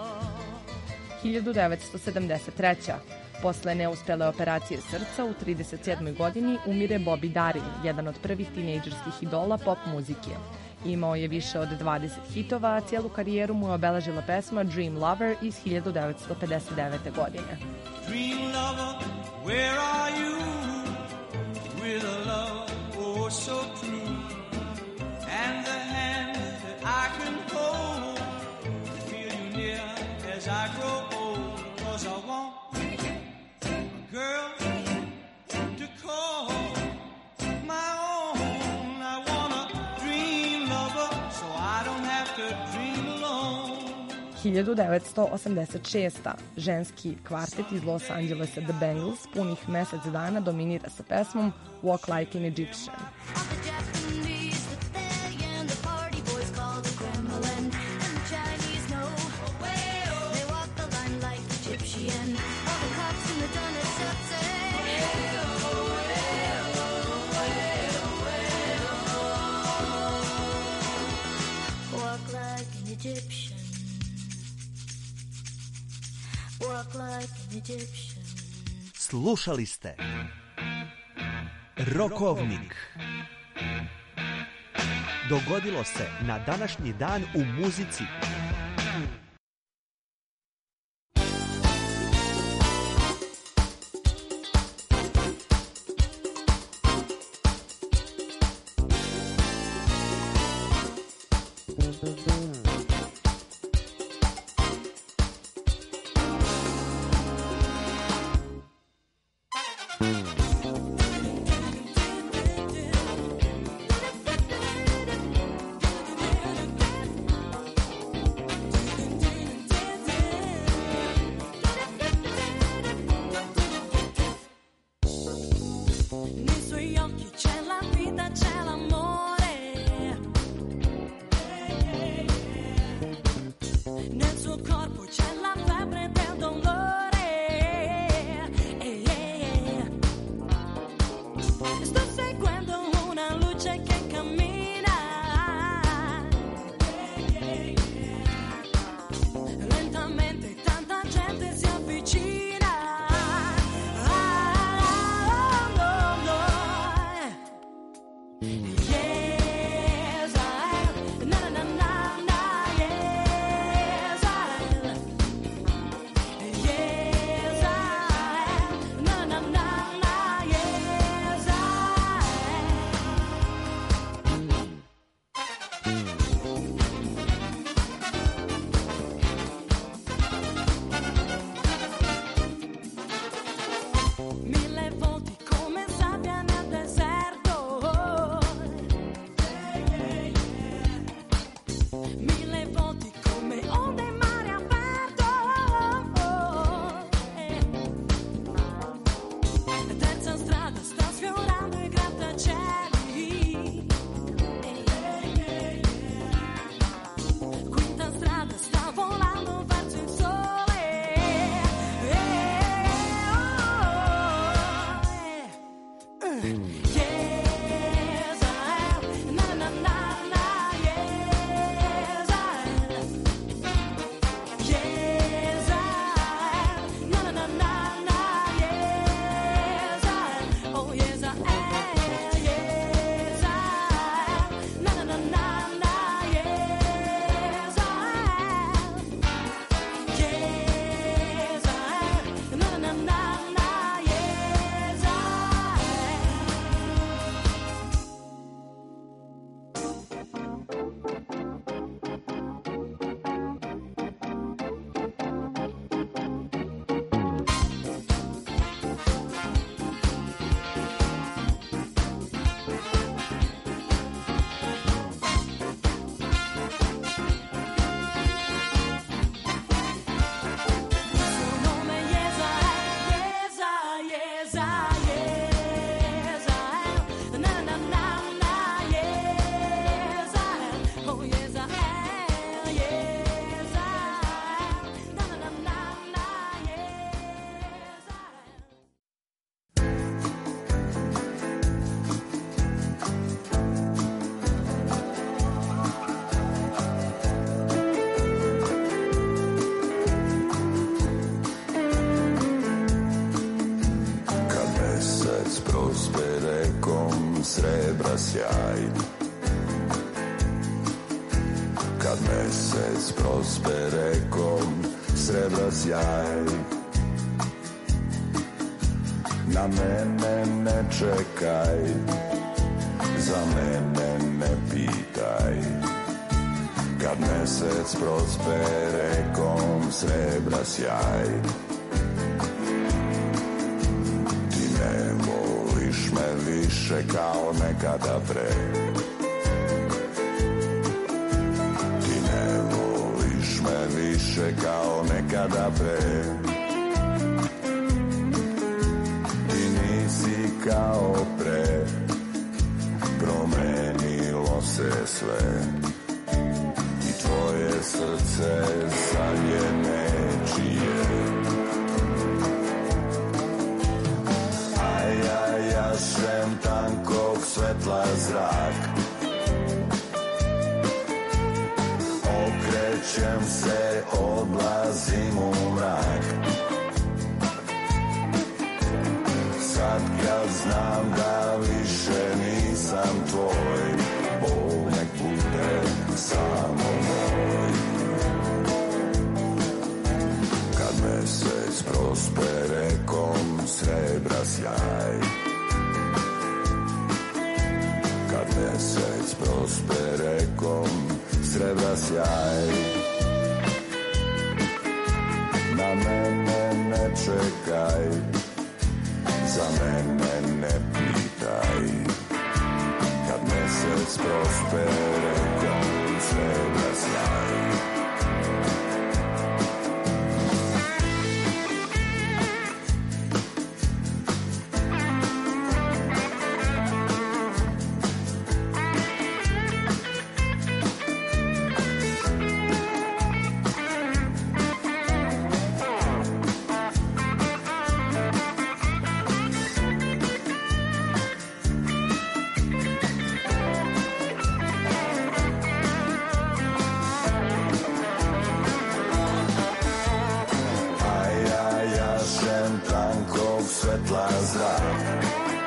1973. Posle neuspele operacije srca u 37. godini umire Bobby Darin, jedan od prvih tinejdžerskih idola pop muzike. Imao je više od 20 hitova, a cijelu karijeru mu je obeležila pesma Dream Lover iz 1959. godine. Dream lover, where are you? With a love oh so true, and the hand that I can hold, feel you near as I grow old, 'cause I want a girl to call my own. I want a dream lover so I don't have to dream alone. 1986. Ženski kvartet iz Los Angelesa The Bangles punih mesec dana dominira sa pesmom Walk Like an Egyptian. Slušali ste Rokovnik. Dogodilo se na današnji dan u muzici. srebra sjaj. Kad mesec prospe rekom srebra sjaj. Na mene ne čekaj, za mene ne pitaj. Kad mesec prospe rekom srebra sjaj. Ti ne voliš me više kao nekada pre. Ti ne voliš me više kao nekada pre. Ti nisi kao pre, promenilo se sve. I tvoje srce sad je nečije. A ja jašem tankog svetla zrak. Okrećem se, odlazim u mrak. Sad kad znam da više nisam tvoj, Bog nek bude samo moj. Kad mesec prospe rekom srebra sjaj. Kad mesec prospe rekom srebra sjaj. Na mene ne čekaj, za mene ne pitaj. Kad mesec prospe rekom srebra sjaj. Svetla zrak.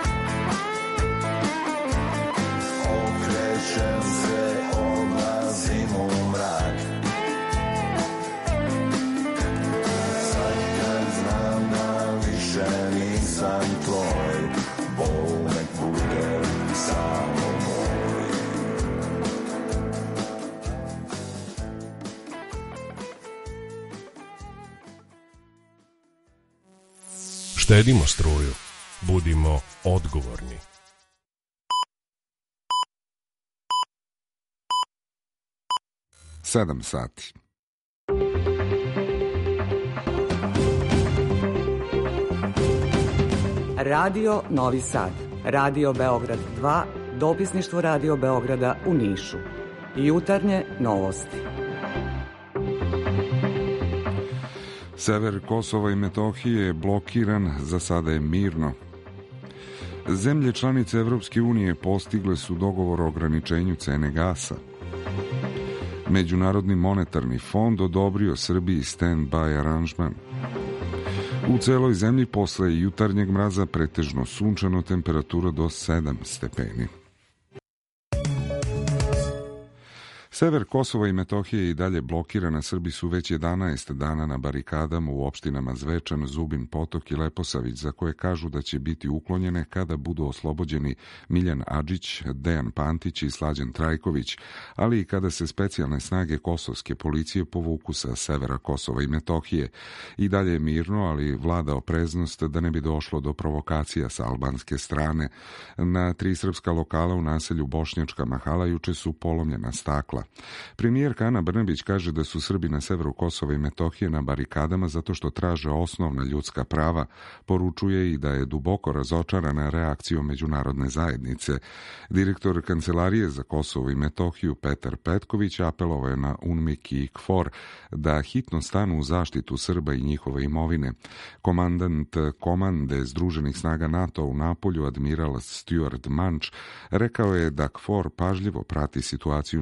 Okrećem se, odlazim u mrak. Sad kad znam da više nisam tvoj, Bog nek bude samo moj. Štedimo struju, budimo odgovorni. Sedam sati. Radio Novi Sad, Radio Beograd 2, dopisništvo Radio Beograda u Nišu. Jutarnje novosti. Sever Kosova i Metohije je blokiran, za sada je mirno. Zemlje članice Evropske unije postigle su dogovor o ograničenju cene gasa. Međunarodni monetarni fond odobrio Srbiji stand-by aranžman. U celoj zemlji posle jutarnjeg mraza pretežno sunčano, temperatura do 7 stepeni. Sever Kosova i Metohije i dalje blokirana. Srbi su već 11 dana na barikadama u opštinama Zvečan, Zubin Potok i Leposavić, za koje kažu da će biti uklonjene kada budu oslobođeni Miljan Adžić, Dejan Pantić i Slađan Trajković, ali i kada se specijalne snage kosovske policije povuku sa severa Kosova i Metohije. I dalje je mirno, ali vlada opreznost da ne bi došlo do provokacija sa albanske strane. Na 3 srpska lokala u naselju Bošnjačka Mahala juče su polomljena stakla. Premijerka Ana Brnabić kaže da su Srbi na severu Kosova i Metohije na barikadama zato što traže osnovna ljudska prava. Poručuje i da je duboko razočarana reakcijom međunarodne zajednice. Direktor Kancelarije za Kosovo i Metohiju Petar Petković apelovao je na UNMIK i KFOR da hitno stanu u zaštitu Srba i njihove imovine. Komandant komande Združenih snaga NATO u Napolju, admiral Stuart Manch, rekao je da KFOR pažljivo prati situaciju na severu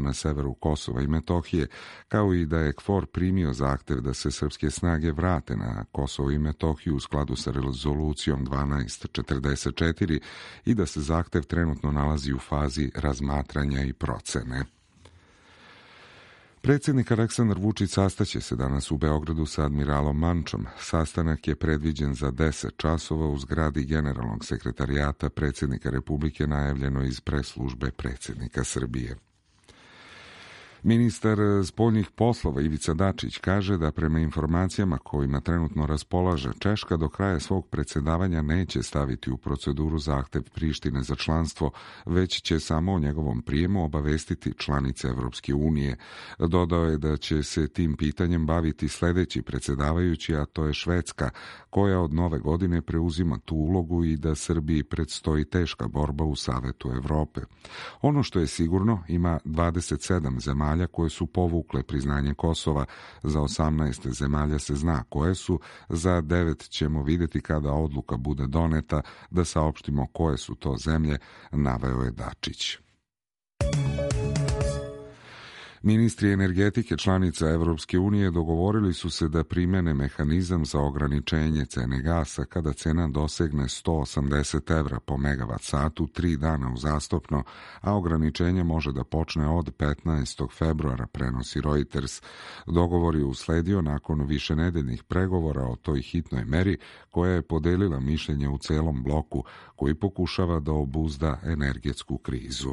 severu Kosova i Metohije, kao i da je KFOR primio zahtev da se srpske snage vrate na Kosovo i Metohiju u skladu sa rezolucijom 1244 i da se zahtev trenutno nalazi u fazi razmatranja i procene. Predsjednik Aleksandar Vučić sastaće se danas u Beogradu sa admiralom Mančom. Sastanak je predviđen za 10 časova u zgradi Generalnog sekretarijata predsjednika Republike, najavljeno iz press-službe predsjednika Srbije. Ministar spoljnih poslova Ivica Dačić kaže da prema informacijama kojima trenutno raspolaže, Češka do kraja svog predsjedavanja neće staviti u proceduru zahtev Prištine za članstvo, već će samo o njegovom prijemu obavestiti članice Evropske unije. Dodao je da će se tim pitanjem baviti sledeći predsjedavajući, a to je Švedska, koja od nove godine preuzima tu ulogu i da Srbiji predstoji teška borba u Savetu Evrope. Ono što je sigurno, ima 27 zemalja koje su povukle priznanje Kosova. Za 18 zemalja se zna koje su, za 9 ćemo vidjeti kada odluka bude doneta da saopštimo koje su to zemlje, naveo je Dačić. Ministri energetike članica Evropske unije dogovorili su se da primene mehanizam za ograničenje cene gasa kada cena dosegne 180 evra po megavat satu 3 dana uzastopno, a ograničenje može da počne od 15. februara, prenosi Reuters. Dogovor je usledio nakon višenedeljnih pregovora o toj hitnoj meri koja je podelila mišljenje u celom bloku koji pokušava da obuzda energetsku krizu.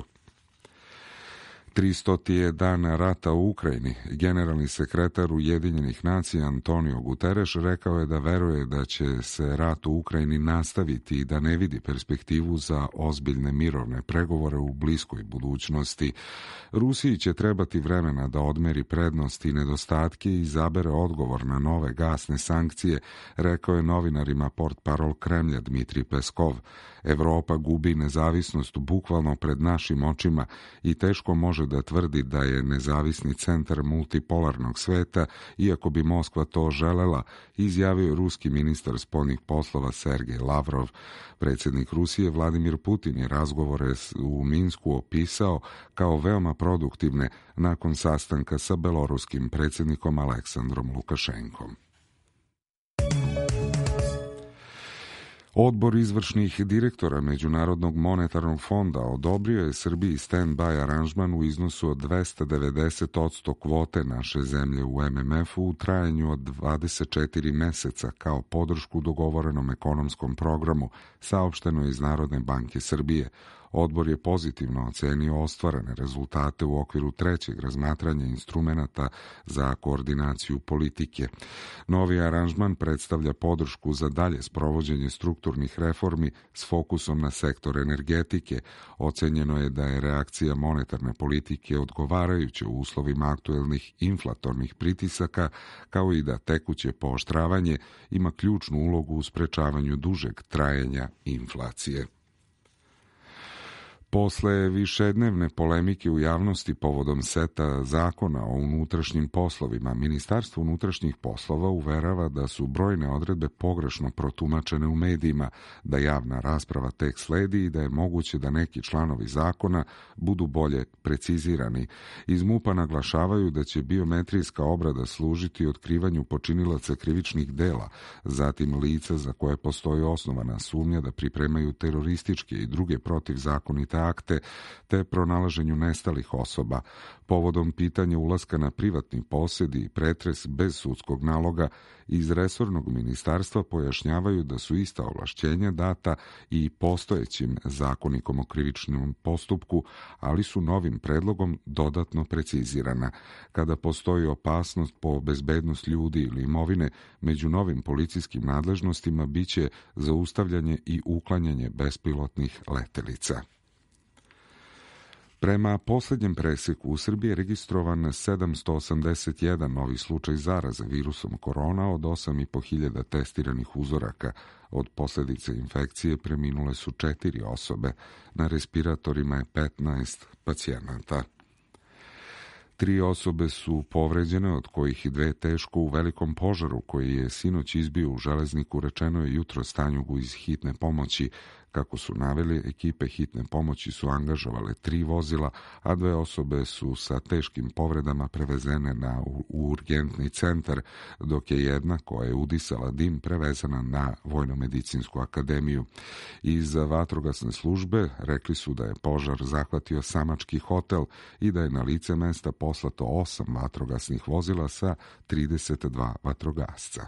300. je dan rata u Ukrajini. Generalni sekretar Ujedinjenih nacija Antonio Guterres rekao je da veruje da će se rat u Ukrajini nastaviti i da ne vidi perspektivu za ozbiljne mirovne pregovore u bliskoj budućnosti. Rusiji će trebati vremena da odmeri prednosti i nedostatke i izabere odgovor na nove gasne sankcije, rekao je novinarima portparol Kremlja Dmitrij Peskov. Evropa gubi nezavisnost bukvalno pred našim očima i teško može da tvrdi da je nezavisni centar multipolarnog sveta, iako bi Moskva to želela, izjavio ruski ministar spoljnih poslova Sergej Lavrov. Predsjednik Rusije Vladimir Putin je razgovore u Minsku opisao kao veoma produktivne nakon sastanka sa beloruskim predsjednikom Aleksandrom Lukašenkom. Odbor izvršnih direktora Međunarodnog monetarnog fonda odobrio je Srbiji stand-by aranžman u iznosu od 290% kvote naše zemlje u MMF-u u trajanju od 24 meseca kao podršku dogovorenom ekonomskom programu, saopšteno je iz Narodne banke Srbije. Odbor je pozitivno ocenio ostvarene rezultate u okviru trećeg razmatranja instrumenata za koordinaciju politike. Novi aranžman predstavlja podršku za dalje sprovođenje strukturnih reformi s fokusom na sektor energetike. Ocenjeno je da je reakcija monetarne politike odgovarajuća u uslovima aktuelnih inflatornih pritisaka, kao i da tekuće pooštravanje ima ključnu ulogu u sprečavanju dužeg trajanja inflacije. Posle višednevne polemike u javnosti povodom seta zakona o unutrašnjim poslovima, Ministarstvo unutrašnjih poslova uverava da su brojne odredbe pogrešno protumačene u medijima, da javna rasprava tek sledi i da je moguće da neki članovi zakona budu bolje precizirani. Iz MUP-a naglašavaju da će biometrijska obrada služiti otkrivanju počinilaca krivičnih dela, zatim lica za koje postoji osnovana sumnja da pripremaju terorističke i druge protivzakonite akte, te pronalaženju nestalih osoba. Povodom pitanja ulaska na privatni posjed i pretres bez sudskog naloga, iz resornog ministarstva pojašnjavaju da su ista ovlašćenja data i postojećim zakonikom o krivičnom postupku, ali su novim predlogom dodatno precizirana. Kada postoji opasnost po bezbednost ljudi ili imovine, među novim policijskim nadležnostima biće zaustavljanje i uklanjanje bespilotnih letelica. Prema posljednjem preseku u Srbiji je registrovan 781 novi slučaj zaraze virusom korona od 8.500 testiranih uzoraka. Od posljedice infekcije preminule su 4 osobe. Na respiratorima je 15 pacijenata. 3 osobe su povređene, od kojih i 2 teško u velikom požaru koji je sinoć izbio u Železniku, rečeno je jutro Stanjugu iz hitne pomoći. Kako su naveli, ekipe hitne pomoći su angažovale 3 vozila, a 2 osobe su sa teškim povredama prevezene u urgentni centar, dok je jedna, koja je udisala dim, prevezena na Vojno-medicinsku akademiju. Iz vatrogasne službe rekli su da je požar zahvatio samački hotel i da je na lice mesta poslato 8 vatrogasnih vozila sa 32 vatrogasca.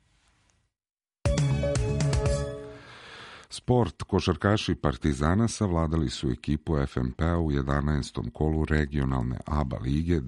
Sport. Košarkaši Partizana savladali su ekipu FNP-a u 11. kolu regionalne ABA lige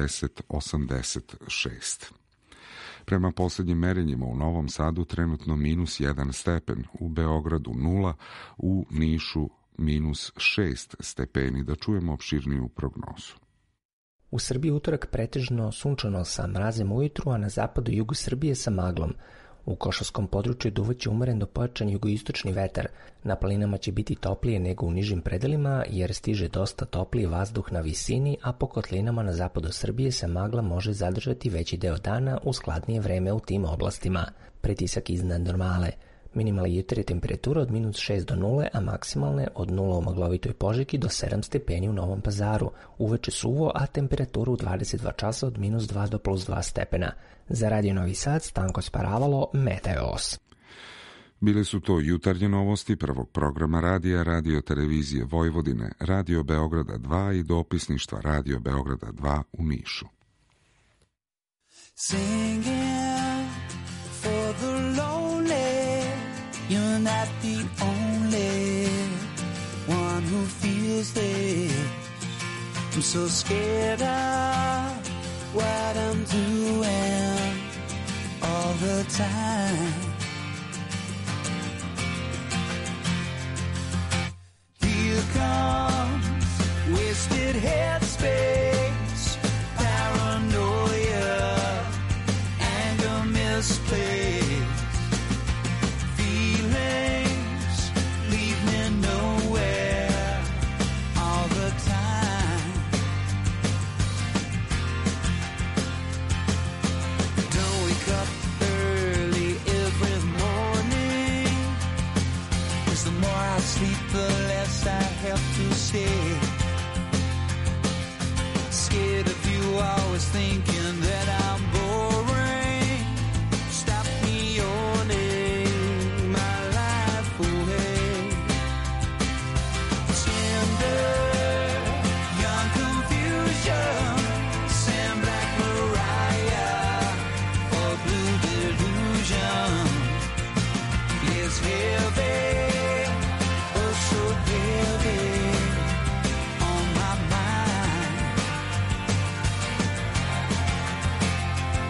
90-86. Prema posljednjim merenjima u Novom Sadu trenutno -1 stepen, u Beogradu 0, u Nišu -6 stepeni. Da čujemo opširniju prognozu. U Srbiji utorak pretežno sunčano sa mrazem ujutru, a na zapadu i jugu Srbije sa maglom. U Košavskom području duvaće umeren do pojačan jugoistočni vetar. Na planinama će biti toplije nego u nižim predelima, jer stiže dosta topliji vazduh na visini, a po kotlinama na zapadu Srbije se magla može zadržati veći deo dana uz hladnije vreme u tim oblastima. Pritisak iznad normale. Minimalna jutarnja temperatura od -6 do 0, a maksimalne od 0 u maglovitoj Požegi do 7 stepeni u Novom Pazaru. Uveče suvo, a temperatura u 22 časa od -2 do +2 stepena. Za Radio Novi Sad, Stanko Sparavalo, Meteos. Bile su to jutarnje novosti prvog programa radija, Radio televizije Vojvodine, Radio Beograda 2 i dopisništva Radio Beograda 2 u Nišu. Singing for the lonely, you're not the only one who feels this. I'm so scared of what I'm doing all the time. Here comes wasted headspace, paranoia, anger misplaced. Feelings leave me nowhere all the time. Don't wake up early every morning, 'cause the more I sleep, the less I have to stay. Scared of you, always thinking that I'm boring. Stop me owning my life away. Tender, young confusion, Sam Black Mariah, or blue delusion. It's heavy, oh so heavy on my mind.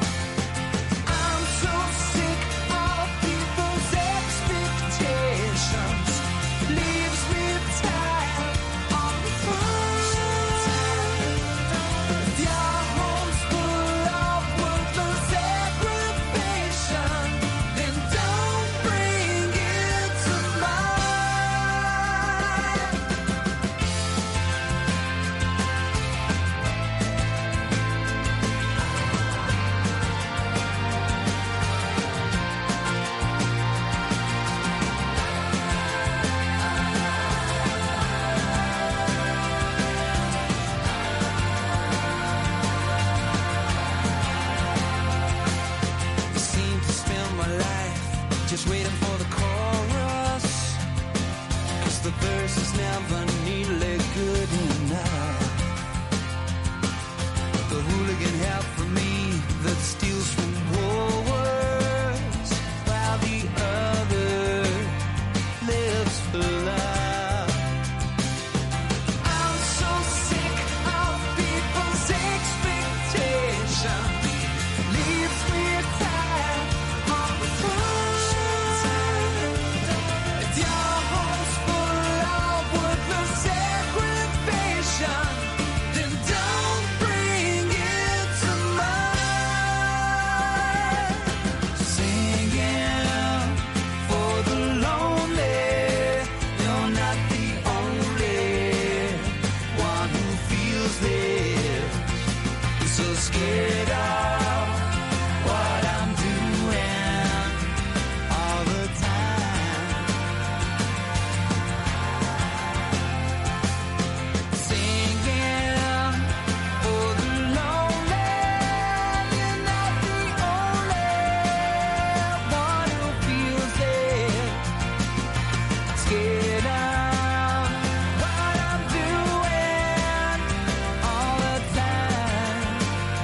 scared of what I'm doing all the time.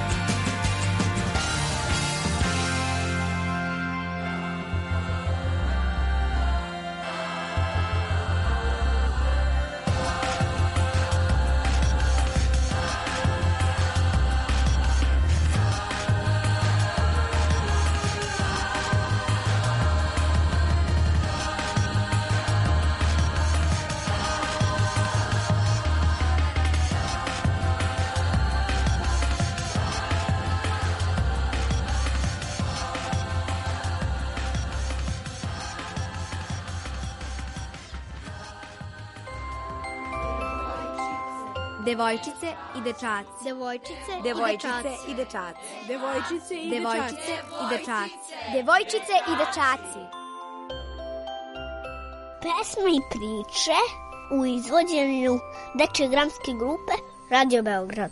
Devojčice i dečaci. Devojčice Devojčice i i dečaci. Devojčice i Devojčice i dečaci. Devojčice i dečaci. Pesme i priče u izvođenju dečje dramske grupe Radio Beograda.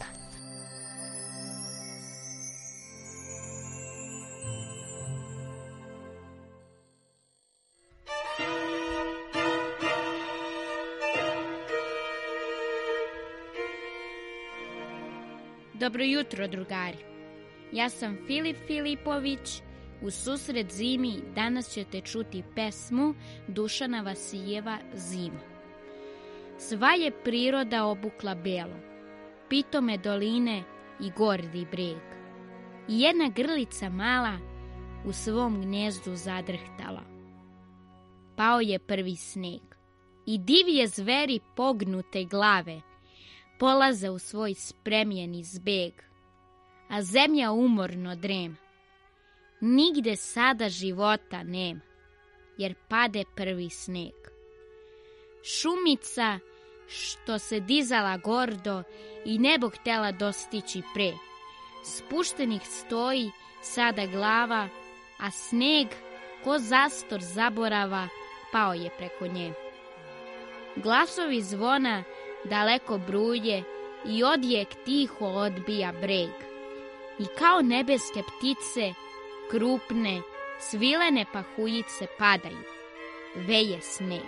Dobro jutro, drugari. Ja sam Filip Filipović. U susret zimi danas ćete čuti pesmu Dušana Vasijeva Zima. Sva je priroda obukla belo, pitome doline i gordi breg. I jedna grlica mala u svom gnezdu zadrhtala. Pao je prvi sneg i divlje zveri pognute glave polaze u svoj spremljeni zbeg, a zemlja umorno drema. Nigde sada života nema, jer pade prvi sneg. Šumica, što se dizala gordo i nebo htela dostići pre, spuštenih stoji sada glava, a sneg, ko zastor zaborava, pao je preko nje. Glasovi zvona daleko bruje i odjek tiho odbija breg. I kao nebeske ptice, krupne, svilene pahuljice padaju. Veje sneg.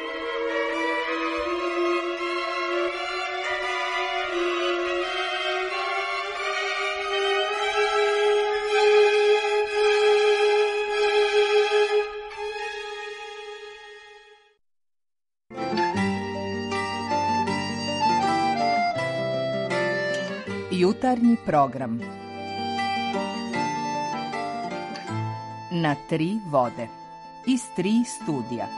Jutarnji program na 3 vode iz 3 studija.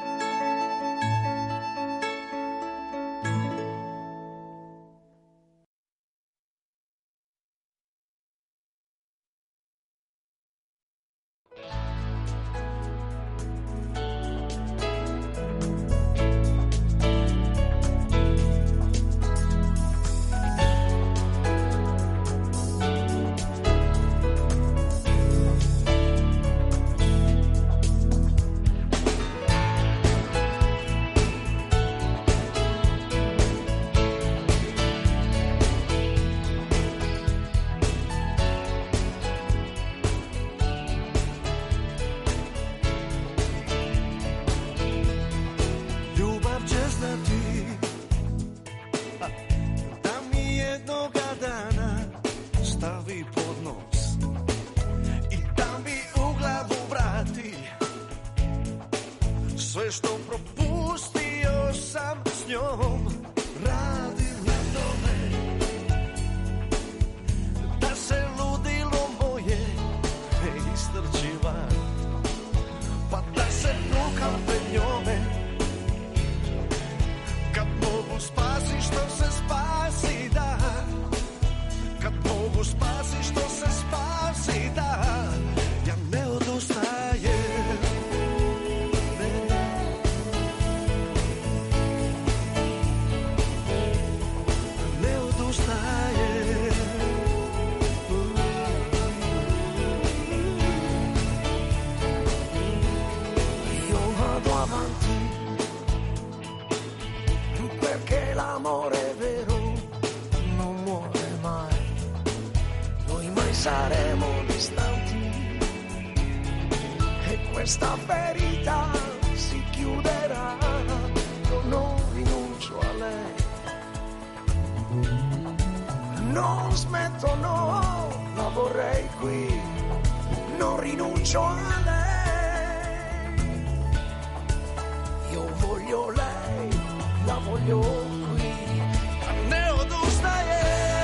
Questa ferita si chiuderà rinuncio a lei. Io voglio lei, la voglio qui, ne odustaje.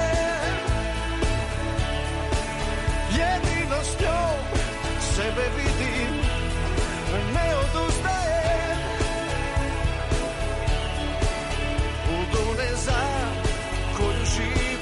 Jedino s njom sebe vidim, ne odustaje. Udune za koju živim.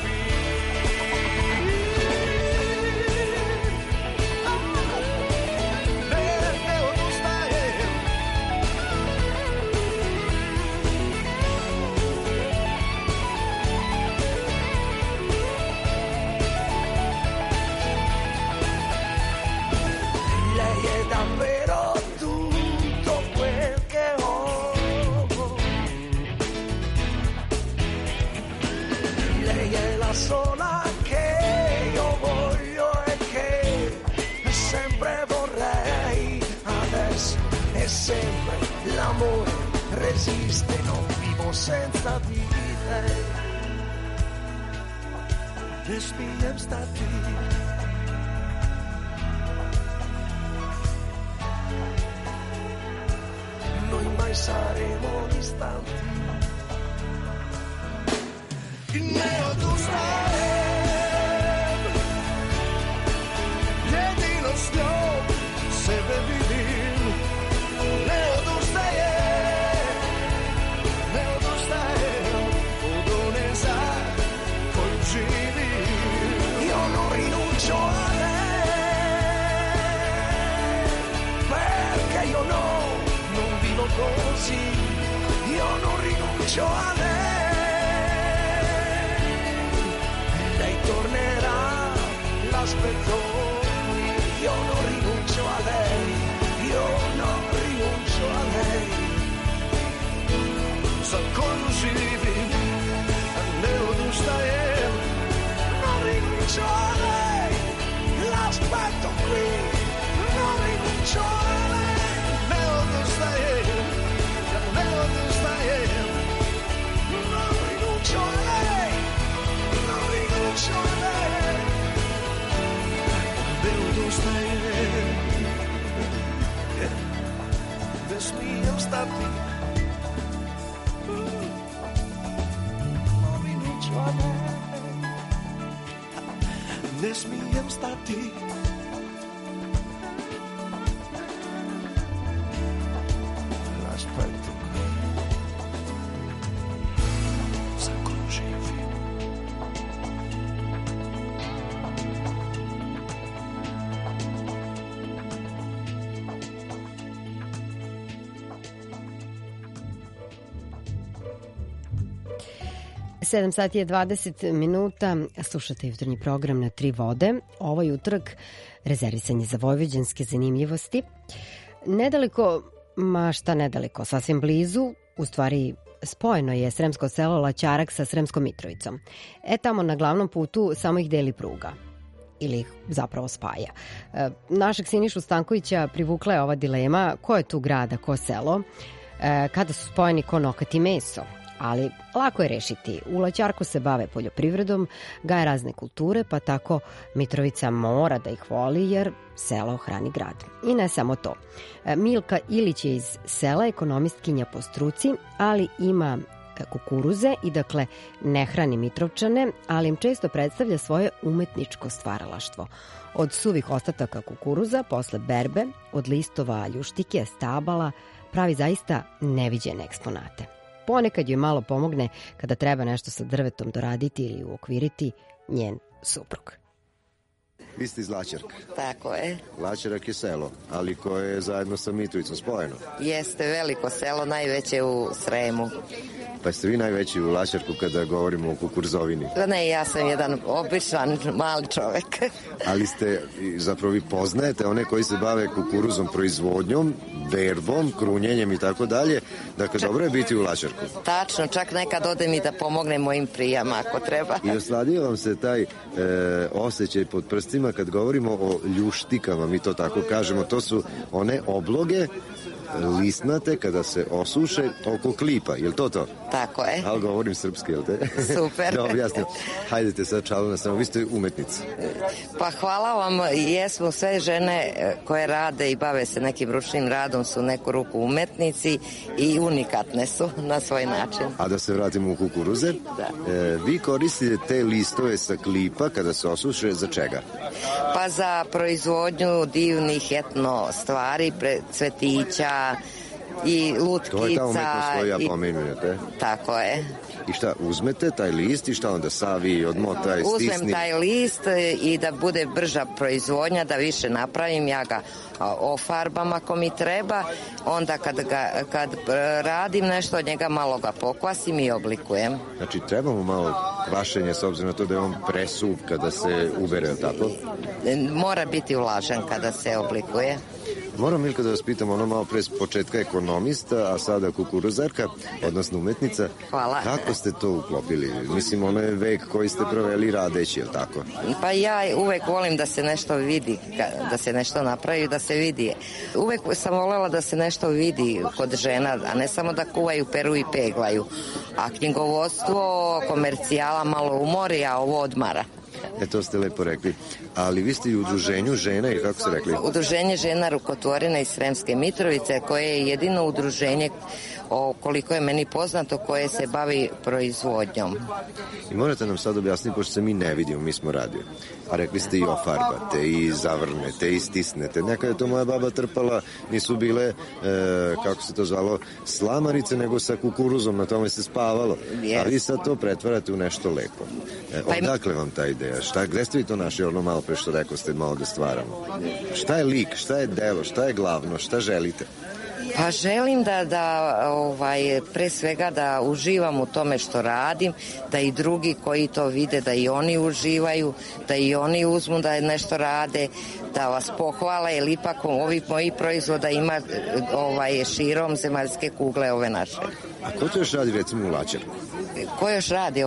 Davvero tutto quel che ho. Lei è la sola che io voglio e che sempre vorrei. Adesso e sempre l'amore resiste, non vivo senza di lei. Ne smijem stati. Noi mai saremo distanti. Ne odustajem. Jedino s njom sebe vidim. Ne odustajem. Ne odustajem od one za koju živim. Io non rinuncio a lei, perché io non vivo così, io non rinuncio a lei. Lei tornerà, l'aspetto qui, io non rinuncio a lei, io non rinuncio a lei. Za koju živim, ne odustajem, non rinuncio a lei, l'aspetto qui, non rinuncio a lei, ne odustajem, ne odustajem, non rinuncio a lei, non rinuncio a lei, ne odustajem, ne smijem stati. Ne smijem stati. L'aspetto qui, za koju živim. Sedam sati je 20 minuta, slušate jutarnji program na Tri vode. Ovaj utorak rezervisan je za vojvođanske zanimljivosti. Nedaleko, ma šta nedaleko, sasvim blizu, u stvari spojeno je sremsko selo Laćarak sa Sremskom Mitrovicom. Tamo na glavnom putu samo ih deli pruga. Ili ih zapravo spaja. Našeg Sinišu Stankovića privukla je ova dilema ko je tu grad, a ko selo, kada su spojeni ko nokat i meso. Ali lako je rešiti. U Laćarku se bave poljoprivredom, gaje razne kulture, pa tako Mitrovica mora da ih voli jer selo hrani grad. I ne samo to. Milka Ilić je iz sela, ekonomistkinja po struci, ali ima kukuruze i dakle ne hrani Mitrovčane, ali im često predstavlja svoje umetničko stvaralaštvo. Od suvih ostataka kukuruza, posle berbe, od listova ljuštike, stabala, pravi zaista neviđene eksponate. Ponekad joj malo pomogne kada treba nešto sa drvetom doraditi ili uokviriti njen suprug. Vi ste iz Laćarka. Tako je. Laćarak je selo, ali koje je zajedno sa Mitrovicom spojeno. Jeste veliko selo, najveće u Sremu. Pa ste vi najveći u Laćarku kada govorimo o kukuruzovini? Ne, ja sam jedan običan mali čovek. Ali zapravo vi poznajete one koji se bave kukuruzom proizvodnjom, berbom, krunjenjem i tako dalje. Dakle, dobro je biti u Laćarku. Tačno, čak nekad odem i da pomognem mojim prijama ako treba. I osladio vam se taj osjećaj pod prstima kad govorimo o ljuštikama, mi to tako kažemo. To su one obloge listnate kada se osuše oko klipa, je li to? Tako je. Ali govorim srpski, je li te? Super. Da objasnim. Hajdete sad šalu na stranu, vi ste umetnici. Pa hvala vam, jesmo sve žene koje rade i bave se nekim ručnim radom su neku ruku umetnici i unikatne su na svoj način. A da se vratimo u kukuruze, vi koristite te listove sa klipa kada se osuše za čega? Pa za proizvodnju divnih etno stvari, cvetića i lutkica. To je ta umetnost koju ja pomenujete. Tako je. I šta, uzmete taj list i šta onda savi, odmota i stisni? Uzmem taj list i da bude brža proizvodnja, da više napravim, ja ga ofarbam ako mi treba, onda kad radim nešto od njega malo ga pokvasim i oblikujem. Znači trebamo malo kvašenje s obzirom na to da je on presuv kada se ubere, tako? Mora biti uvlažen kada se oblikuje. Moram, Milka, da vas pitam, ono malo pre s početka ekonomista, a sada kukuruzarka, odnosno umetnica. Hvala. Kako ste to uklopili? Mislim, ono je vek koji ste proveli radeći, je li tako? Pa ja uvek volim da se nešto vidi, da se nešto napravi, da se vidi. Uvek sam voljela da se nešto vidi kod žena, a ne samo da kuvaju, peru i peglaju. A knjigovodstvo, komercijala malo umori, a ovo odmara. To ste lepo rekli. Ali vi ste i u udruženju žena i kako ste rekli? Udruženje žena rukotvorina iz Sremske Mitrovice, koje je jedino udruženje, koliko je meni poznato, koje se bavi proizvodnjom. I morate nam sad objasniti, pošto se mi ne vidimo, mi smo radio. A rekli ste i ofarbate, i zavrnete, i stisnete. Nekada je to moja baba trpala, nisu bile, kako se to zvalo, slamarice, nego sa kukuruzom, na tome se spavalo. Yes. A vi sad to pretvarate u nešto lepo. Odakle vam ta ideja? Gde ste vi to našli, ono malo pre što rekao ste, malo da stvaramo? Šta je lik, šta je delo, šta je glavno, šta želite? Pa želim da pre svega da uživam u tome što radim, da i drugi koji to vide, da i oni uživaju, da i oni uzmu da nešto rade, da vas pohvale, jer ipak ovih mojih proizvoda ima širom zemaljske kugle ove naše. A ko to još radi, recimo, u Laćaru? Ko još radi?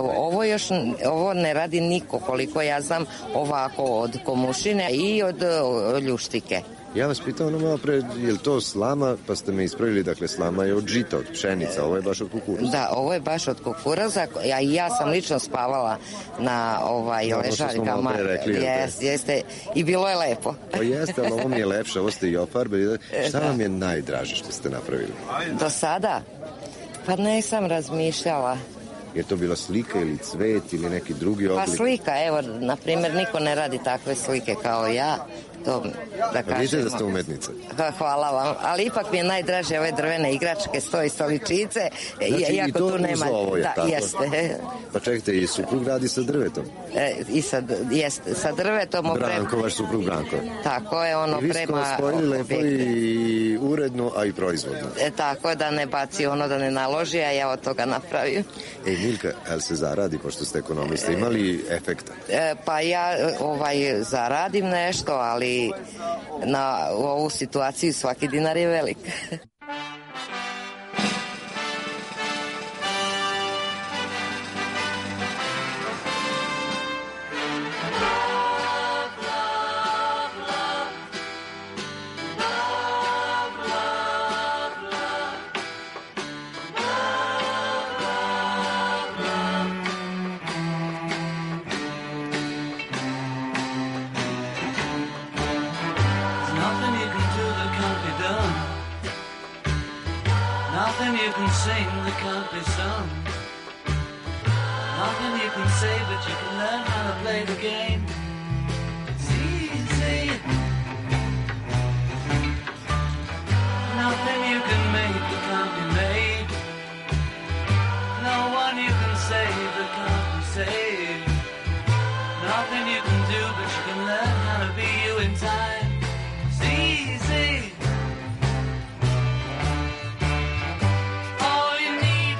Ovo ne radi niko, koliko ja znam, ovako od komušine i od ljuštike. Ja vas pitam ono malo pre, je li to slama, pa ste me ispravili, dakle slama je od žita, od pšenica, ovo je baš od kukuruza. Da, ovo je baš od kukuruza, ja sam lično spavala na ležaljkama. Jeste, i bilo je lepo. Pa jeste, ali ovo mi je lepše, ovo ste i ofarbe. Šta vam je najdraže što ste napravili? Do sada? Pa ne sam razmišljala. Je to bila slika ili cvet ili neki drugi oblik? Pa slika, evo, na primjer, niko ne radi takve slike kao ja. To, da kažemo. Vidite da ste umetnica. Hvala vam, ali ipak mi je najdraže ove drvene igračke, stoji stoličice. Znači i to uz ovo je tako? Jeste. Pa čekajte, i suprug radi sa drvetom? I sa drvetom. Branko, vaš suprug Branko. Tako je, ono prema... Vi ste vas spojili lepo i uredno, a i proizvodno. Tako je, da ne baci ono, da ne naloži, a ja od toga napravim. Milka, ali se zaradi, pošto ste ekonomista, imali efekta? Pa ja zaradim nešto, ali na ovu situaciju svaki dinar je velik.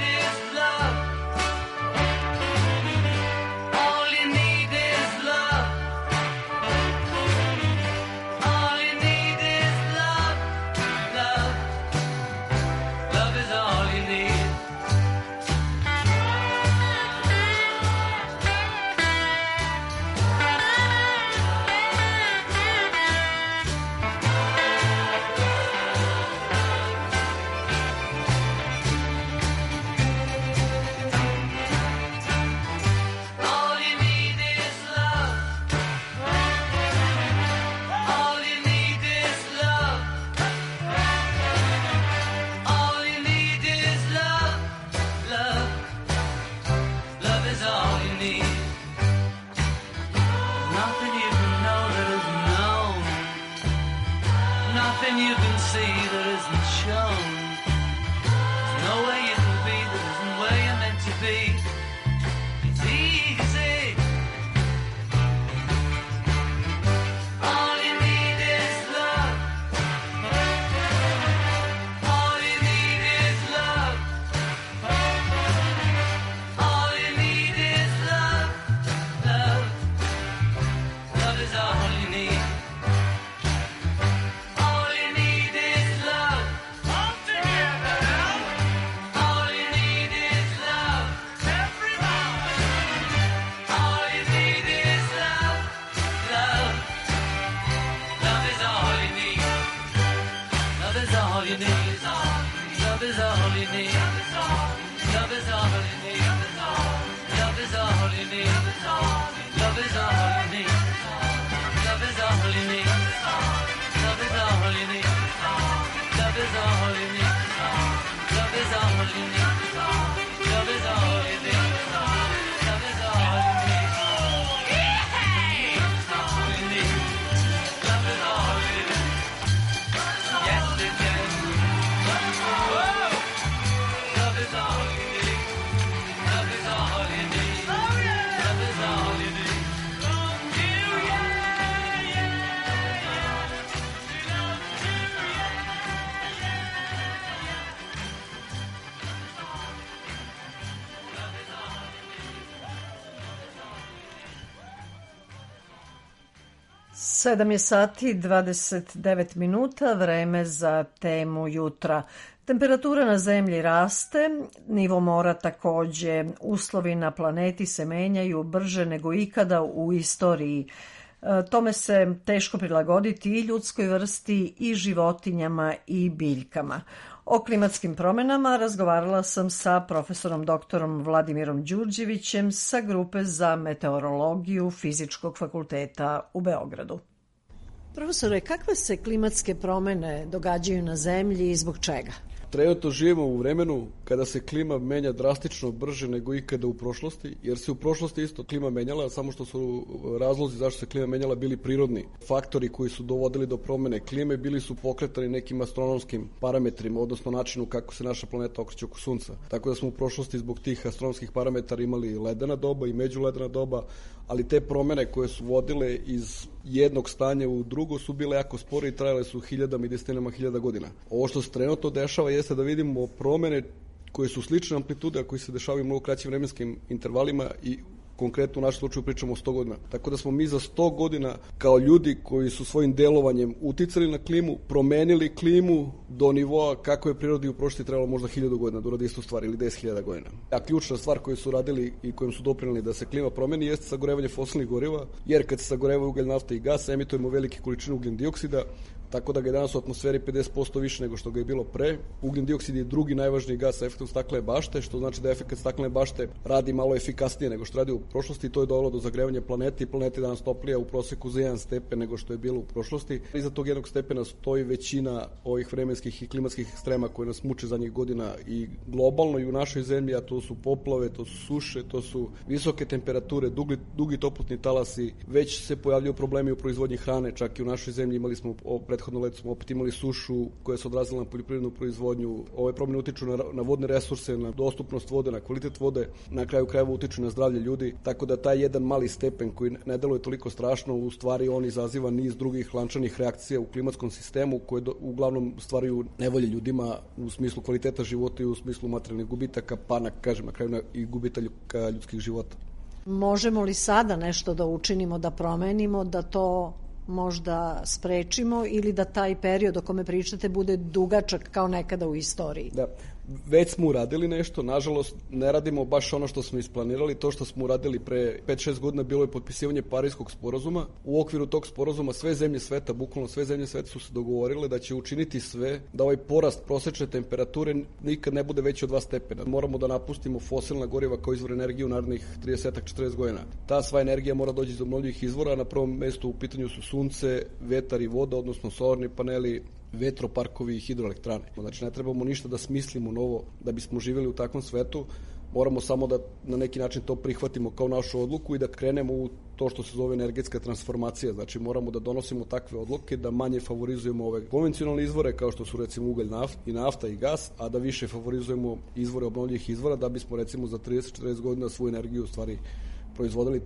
All you need is love. is a holiday. Love is a holiday. Love is a holiday. Love is a holiday. Love is a holiday. Love is a holiday. Love is a holiday. Hey! Holiday. Love is a holiday. Yes, it is. Whoa! Love is a holiday. Love is a holiday. Love is a holiday. Sedam je sati 29 minuta, vreme za temu jutra. Temperatura na zemlji raste, nivo mora takođe, uslovi na planeti se menjaju brže nego ikada u istoriji. Tome se teško prilagoditi i ljudskoj vrsti i životinjama i biljkama. O klimatskim promenama razgovarala sam sa profesorom doktorom Vladimirom Đurđevićem sa grupe za meteorologiju Fizičkog fakulteta u Beogradu. Profesore, kakve se klimatske promene događaju na zemlji i zbog čega? Trenutno živimo u vremenu kada se klima menja drastično brže nego ikada u prošlosti, jer se u prošlosti isto klima menjala, samo što su razlozi zašto se klima menjala bili prirodni. Faktori koji su dovodili do promene klime bili su pokretani nekim astronomskim parametrima, odnosno načinu kako se naša planeta okreće oko Sunca. Tako da smo u prošlosti zbog tih astronomskih parametara imali ledena doba i međuledena doba, ali te promene koje su vodile iz jednog stanja u drugo su bile jako spore i trajale su hiljadama i desetinama hiljada godina. Ovo što se trenutno dešava jeste da vidimo promene koje su slične amplitude, a koji se dešavaju mnogo kraćim vremenskim intervalima i konkretno u našem slučaju pričamo o 100 godina. Tako da smo mi za 100 godina kao ljudi koji su svojim delovanjem uticali na klimu, promenili klimu do nivoa kako je prirodi u prošlosti trebalo možda 1000 godina da uradi istu stvar ili 10.000 godina. A ključna stvar koju su radili i kojom su doprineli da se klima promeni jeste sagorevanje fosilnih goriva, jer kad se sagorevaju ugalj, nafta i gas, emitujemo velike količine ugljen dioksida, tako da ga je danas u atmosferi 50% više nego što ga je bilo pre. Ugljen dioksid je drugi najvažniji gas sa efektom staklene bašte, što znači da efekt staklene bašte radi malo efikasnije nego što radi u prošlosti i to je dovelo do zagrevanja planete i planeta je danas toplija u proseku za 1 stepen nego što je bilo u prošlosti. Iza tog jednog stepena stoji većina ovih vremenskih i klimatskih ekstrema koje nas muče zadnjih godina i globalno i u našoj zemlji, a to su poplave, to su suše, to su visoke temperature, dugi toplotni talasi, već se pojavljaju problemi u proizvodnji hrane, čak i u našoj zemlji imali smo prethodno leto smo opet imali sušu koja se odrazila na poljoprivrednu proizvodnju. Ove promjene utiču na vodne resurse, na dostupnost vode, na kvalitet vode, na kraju krajeva utiču na zdravlje ljudi, tako da taj jedan mali stepen koji ne deluje toliko strašno, u stvari on izaziva niz drugih lančanih reakcija u klimatskom sistemu koje uglavnom stvaraju nevolje ljudima u smislu kvaliteta života i u smislu materijalnih gubitaka, pa na kraju i gubitaka ljudskih života. Možemo li sada nešto da učinimo, da promenimo, da to možda sprečimo ili da taj period o kome pričate bude dugačak kao nekada u istoriji? Da, već smo uradili nešto, nažalost ne radimo baš ono što smo isplanirali, to što smo uradili pre 5-6 godina bilo je potpisivanje Pariskog sporazuma. U okviru tog sporazuma sve zemlje sveta, bukvalno sve zemlje sveta su se dogovorile da će učiniti sve da ovaj porast prosečne temperature nikad ne bude veći od 2 stepena. Moramo da napustimo fosilna goriva kao izvor energije u narednih 30-40 godina. Ta sva energija mora doći iz obnovljivih izvora, a na prvom mestu u pitanju su sunce, vetar i voda, odnosno solarni paneli, vetroparkovi i hidroelektrane. Znači ne trebamo ništa da smislimo novo da bismo živjeli u takvom svetu, moramo samo da na neki način to prihvatimo kao našu odluku i da krenemo u to što se zove energetska transformacija. Znači moramo da donosimo takve odluke da manje favorizujemo ove konvencionalne izvore kao što su recimo ugalj i nafta i gas, a da više favorizujemo izvore obnovljivih izvora da bismo recimo za 30-40 godina svoju energiju u stvari proizvodili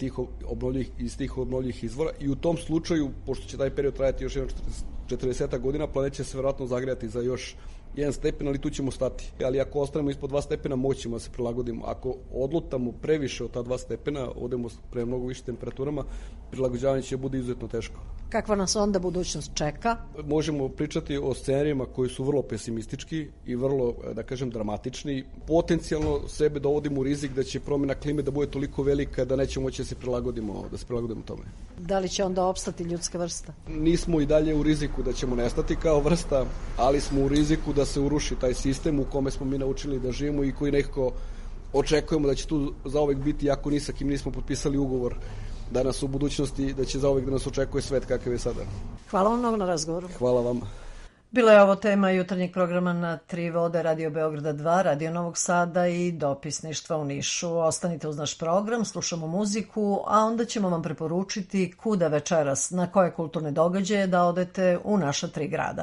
iz tih obnovljivih izvora i u tom slučaju, pošto će taj period trajati još 40 godina, planet će se verovatno zagrejati za još 1 stepen, ali tu ćemo stati. Ali ako ostanemo ispod 2 stepena, moćemo da se prilagodimo. Ako odlutamo previše od ta 2 stepena, odemo pre mnogo više temperaturama, prilagođavanje će bude izuzetno teško. Kakva nas onda budućnost čeka? Možemo pričati o scenarijima koji su vrlo pesimistički i vrlo, da kažem, dramatični. Potencijalno sebe dovodimo u rizik da će promjena klime da bude toliko velika da nećemo moći da se prilagodimo tome. Da li će onda opstati ljudska vrsta? Nismo i dalje u riziku da ćemo nestati kao vrsta, ali smo u riziku da se uruši taj sistem u kome smo mi naučili da živimo i koji nekako očekujemo da će tu zauvek biti jako nisak i mi nismo potpisali ugovor da nas u budućnosti, da će zauvek da nas očekuje svet kakav je sada. Hvala vam mnogo na razgovoru. Hvala vam. Bila je ovo tema jutarnjeg programa na Tri vode, Radio Beograda 2, Radio Novog Sada i dopisništva u Nišu. Ostanite uz naš program, slušamo muziku, a onda ćemo vam preporučiti kuda večeras, na koje kulturne događaje da odete u naša 3 grada.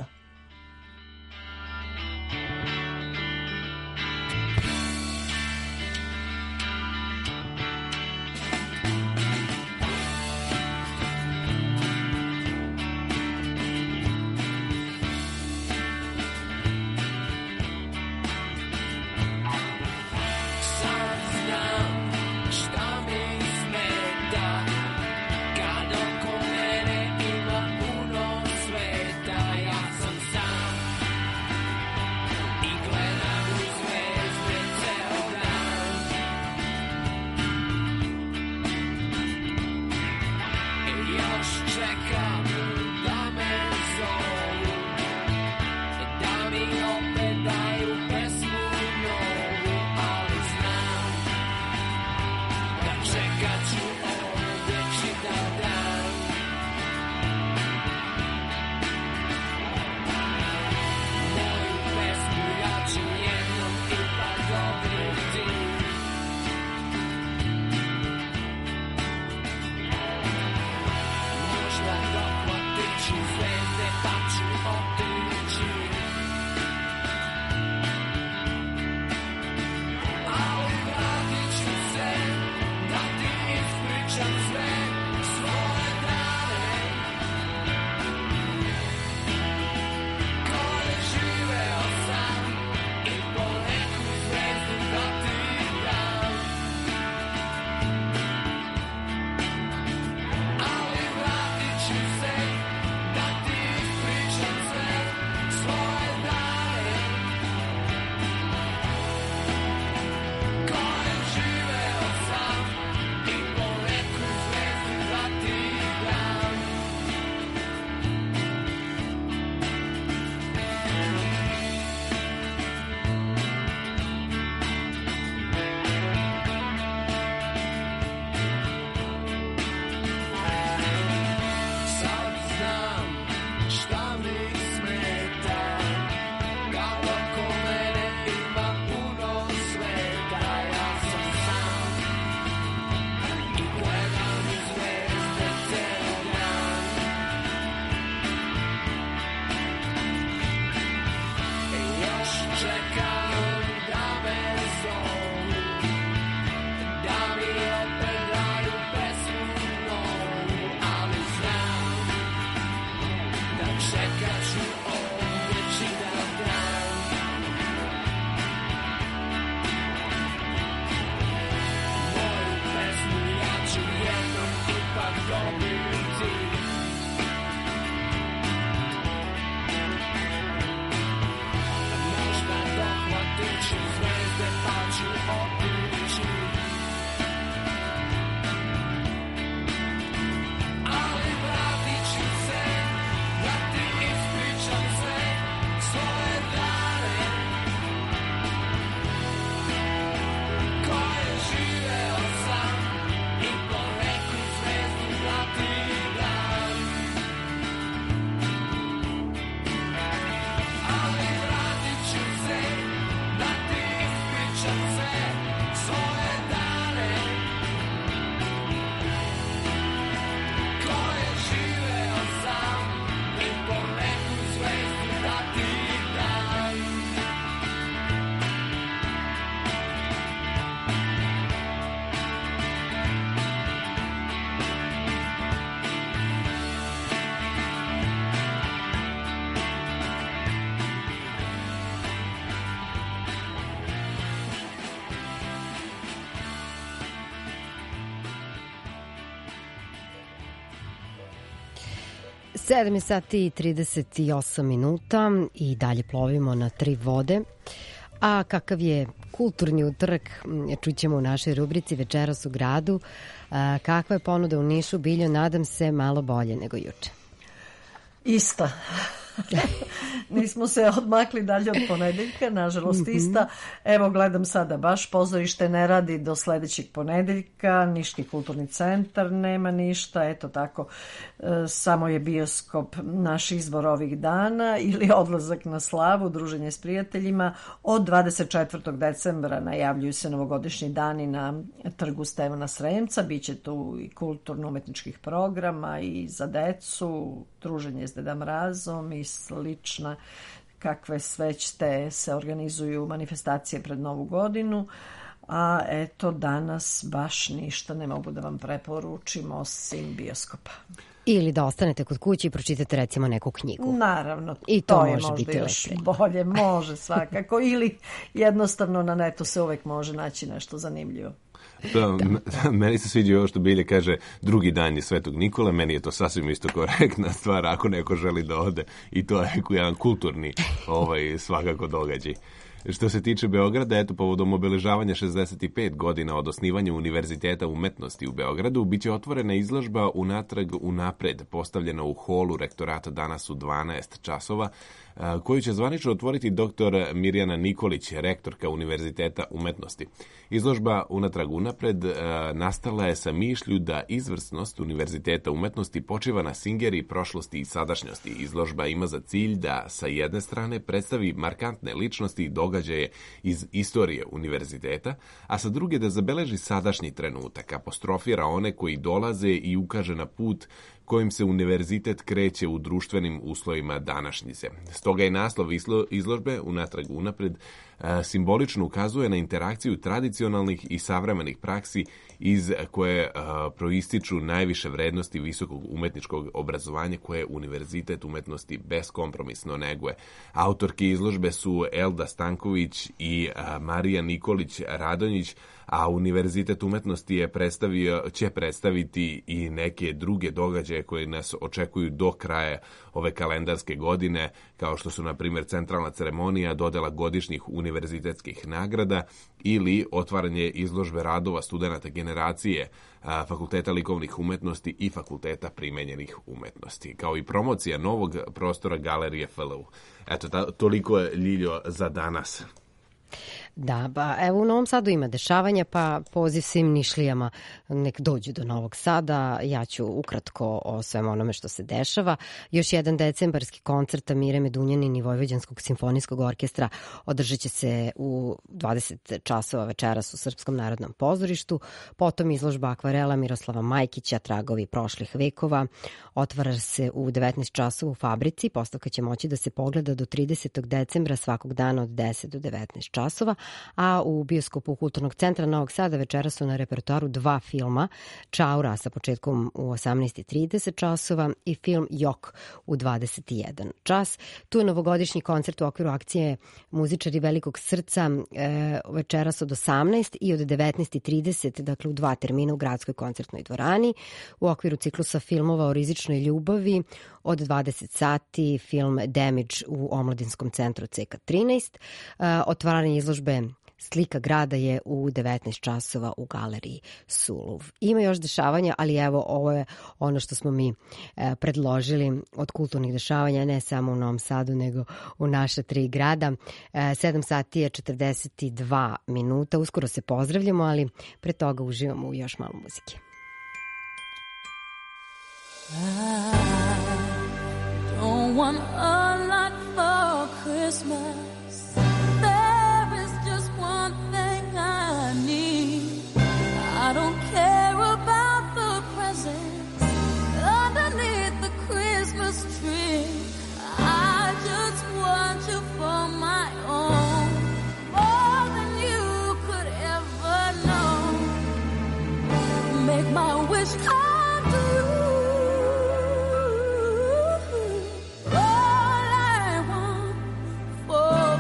Sedam sati i 38 minuta i dalje plovimo na Tri vode. A kakav je kulturni utorak, čućemo u našoj rubrici Večeras u gradu. Kakva je ponuda u Nišu, Biljo? Nadam se malo bolje nego juče. Ista. Nismo se odmakli dalje od ponedeljka, nažalost ista. Evo, gledam sada, baš pozorište ne radi do sledećeg ponedeljka, Niški kulturni centar nema ništa, eto tako, samo je bioskop naš izbor ovih dana ili odlazak na slavu, druženje s prijateljima. Od 24. decembra najavljuju se novogodišnji dani na trgu Stevana Sremca, biće tu i kulturno-umetničkih programa i za decu, druženje s Deda Mrazom i slična kakve već te se organizuju manifestacije pred Novu godinu. A eto, danas baš ništa ne mogu da vam preporučim osim bioskopa. Ili da ostanete kod kuće i pročitate recimo neku knjigu. Naravno, i to je može možda biti još lepo. bolje, može svakako. Ili jednostavno na netu se uvek može naći nešto zanimljivo. Meni se sviđa ovo što Bilje kaže, drugi dan je Svetog Nikole, meni je to sasvim isto korektna stvar ako neko želi da ode i to je jedan kulturni svakako događaj. Što se tiče Beograda, eto, povodom obeležavanja 65 godina od osnivanja Univerziteta umetnosti u Beogradu, biće otvorena izložba Unatrag unapred, postavljena u holu rektorata danas u 12 časova, koju će zvanično otvoriti dr. Mirjana Nikolić, rektorka Univerziteta umetnosti. Izložba Unatrag unapred nastala je sa mišlju da izvrsnost Univerziteta umetnosti počiva na singeri prošlosti i sadašnjosti. Izložba ima za cilj da sa jedne strane predstavi markantne ličnosti i događaje iz istorije univerziteta, a sa druge da zabeleži sadašnji trenutak, apostrofira one koji dolaze i ukaže na put kojim se univerzitet kreće u društvenim uslovima današnjice. Stoga je naslov izložbe Unatrag unapred simbolično ukazuje na interakciju tradicionalnih i savremenih praksi iz koje proističu najviše vrednosti visokog umetničkog obrazovanja koje Univerzitet umetnosti beskompromisno neguje. Autorki izložbe su Elda Stanković i Marija Nikolić Radonjić, a Univerzitet umetnosti će predstaviti i neke druge događaje koje nas očekuju do kraja ove kalendarske godine, kao što su, na primjer, centralna ceremonija, dodela godišnjih univerzitetskih nagrada ili otvaranje izložbe radova studenata generacije Fakulteta likovnih umetnosti i Fakulteta primenjenih umetnosti, kao i promocija novog prostora Galerije FLU. Eto, toliko je, Ljiljo, za danas. Da, evo u Novom Sadu ima dešavanja, pa poziv svim Nišlijama nek dođu do Novog Sada. Ja ću ukratko o svem onome što se dešava. Još jedan decembarski koncert Mire Medunjanin i Vojvođanskog simfonijskog orkestra održat će se u 20 časova večeras u Srpskom narodnom pozorištu. Potom izložba akvarela Miroslava Majkića, Tragovi prošlih vekova, otvara se u 19 časova u Fabrici. Postavka će moći da se pogleda do 30. decembra svakog dana od 10 do 19 časova. A u bioskopu Kulturnog centra Novog Sada večera su na repertoaru 2 filma, Čaura sa početkom u 18:30 časova i film Jok u 21 čas. Tu je novogodišnji koncert u okviru akcije Muzičari velikog srca večeras od 18 i od 19:30, dakle u 2 termina u Gradskoj koncertnoj dvorani. U okviru ciklusa filmova o rizičnoj ljubavi od 20 sati film Damage u Omladinskom centru CK13. Otvaranje izložbe Slika grada je u 19 časova u galeriji Suluv. Ima još dešavanja, ali evo ovo je ono što smo mi predložili od kulturnih dešavanja, ne samo u Novom Sadu, nego u naša 3 grada. 7 sati je 42 minuta. Uskoro se pozdravljamo, ali pre toga uživamo u još malo muzike. I don't want a lot for Christmas. There is just one thing I need. I don't care about the presents underneath the Christmas tree. I just want you for my own, more than you could ever know. Make my wish come true. All I want for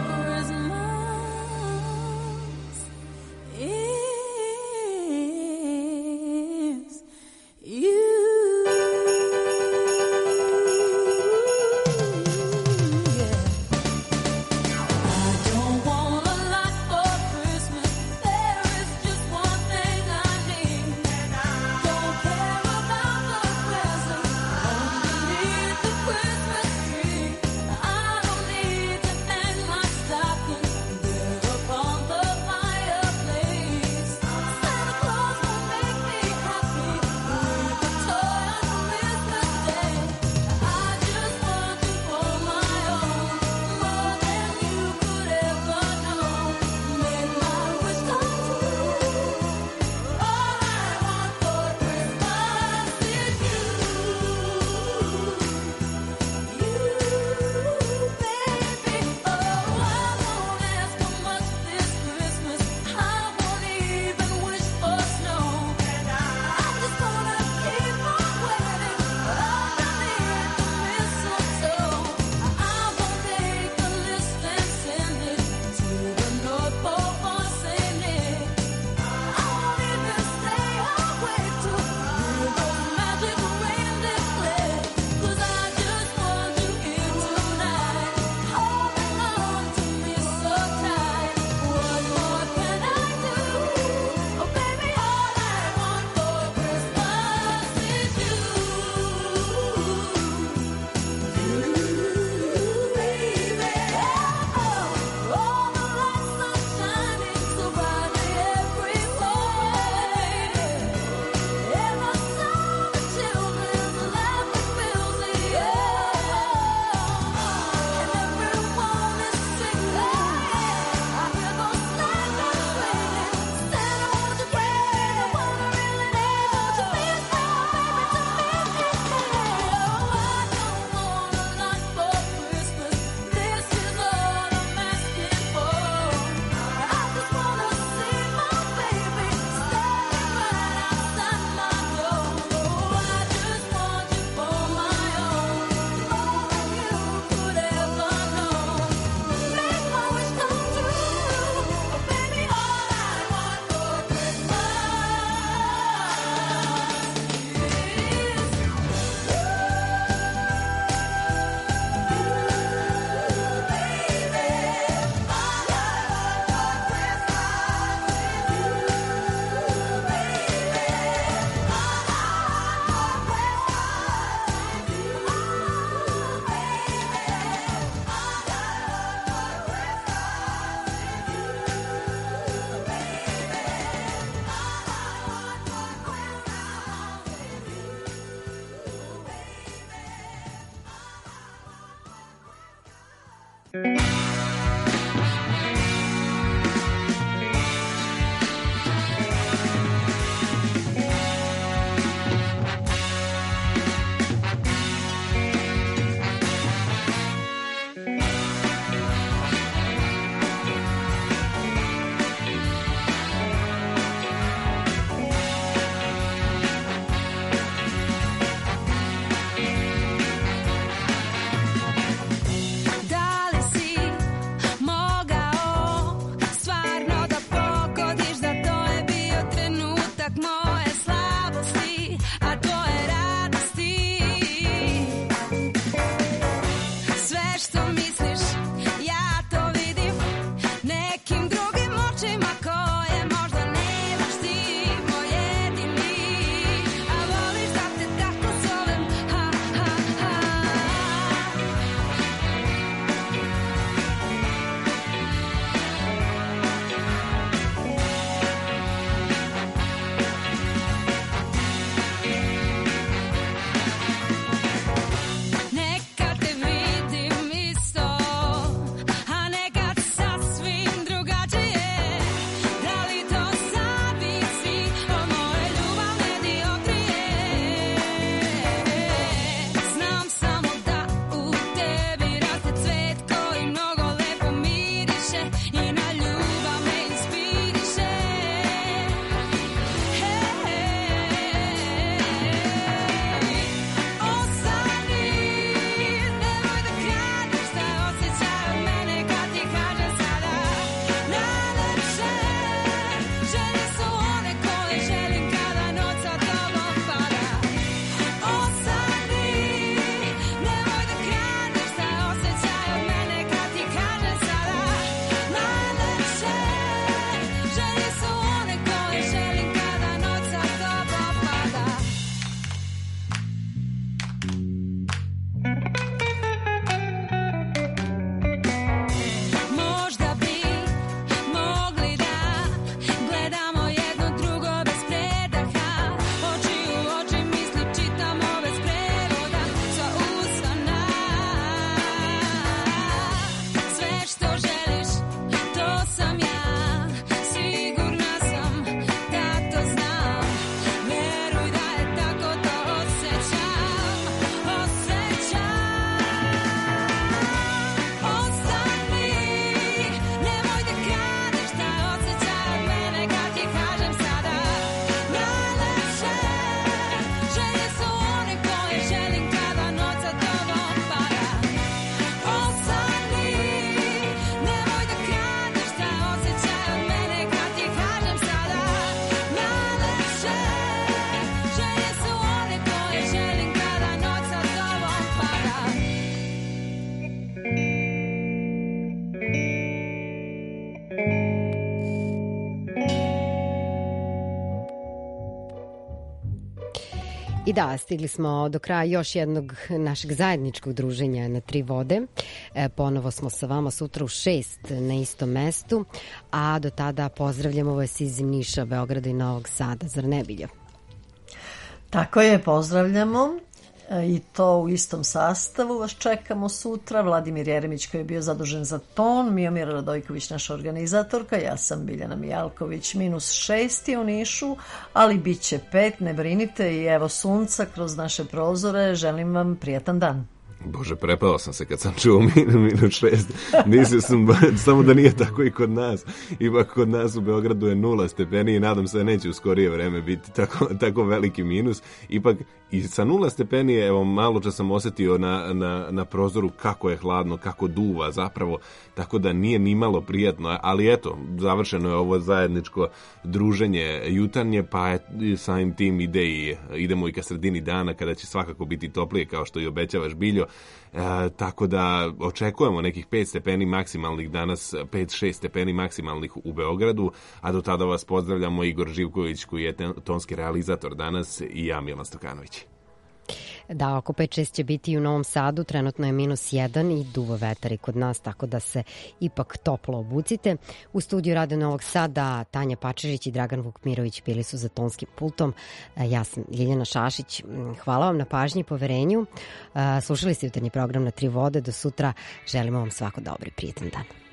I da, stigli smo do kraja još jednog našeg zajedničkog druženja na Tri vode. Ponovo smo sa vama sutra u 6 na istom mestu, a do tada pozdravljamo vas iz Niša, Beograda i Novog Sada. Zar ne, Biljo? Tako je, pozdravljamo. I to u istom sastavu vas čekamo sutra. Vladimir Jeremić koji je bio zadužen za ton, Miomira Radojković naša organizatorka, ja sam Biljana Mijalković. -6 je u Nišu, ali bit će 5, ne brinite, i evo sunca kroz naše prozore. Želim vam prijatan dan. Bože, prepao sam se kad sam čuo -6. Mislio sam samo da nije tako i kod nas. Ipak kod nas u Beogradu je 0 stepeni i nadam se da neće u skorije vreme biti tako veliki minus. Ipak i sa 0 stepeni, evo malo čas sam osetio na prozoru kako je hladno, kako duva zapravo, tako da nije ni malo prijatno, ali eto, završeno je ovo zajedničko druženje jutarnje, pa samim tim idemo i ka sredini dana kada će svakako biti toplije kao što i obećavaš, Biljo. Tako da očekujemo nekih 5 stepeni maksimalnih danas, 5-6 stepeni maksimalnih u Beogradu, a do tada vas pozdravljamo Igor Živković koji je tonski realizator danas i ja Milan Stokanović. Da, oko 5-6 će biti i u Novom Sadu, trenutno je -1 i duva vetar i kod nas, tako da se ipak toplo obucite. U studiju Radio Novog Sada Tanja Pačežić i Dragan Vukmirović bili su za tonskim pultom. Ja sam Ljiljana Šašić. Hvala vam na pažnji i poverenju. Slušali ste jutarnji program na Tri vode. Do sutra želimo vam svako dobro i prijetan dan.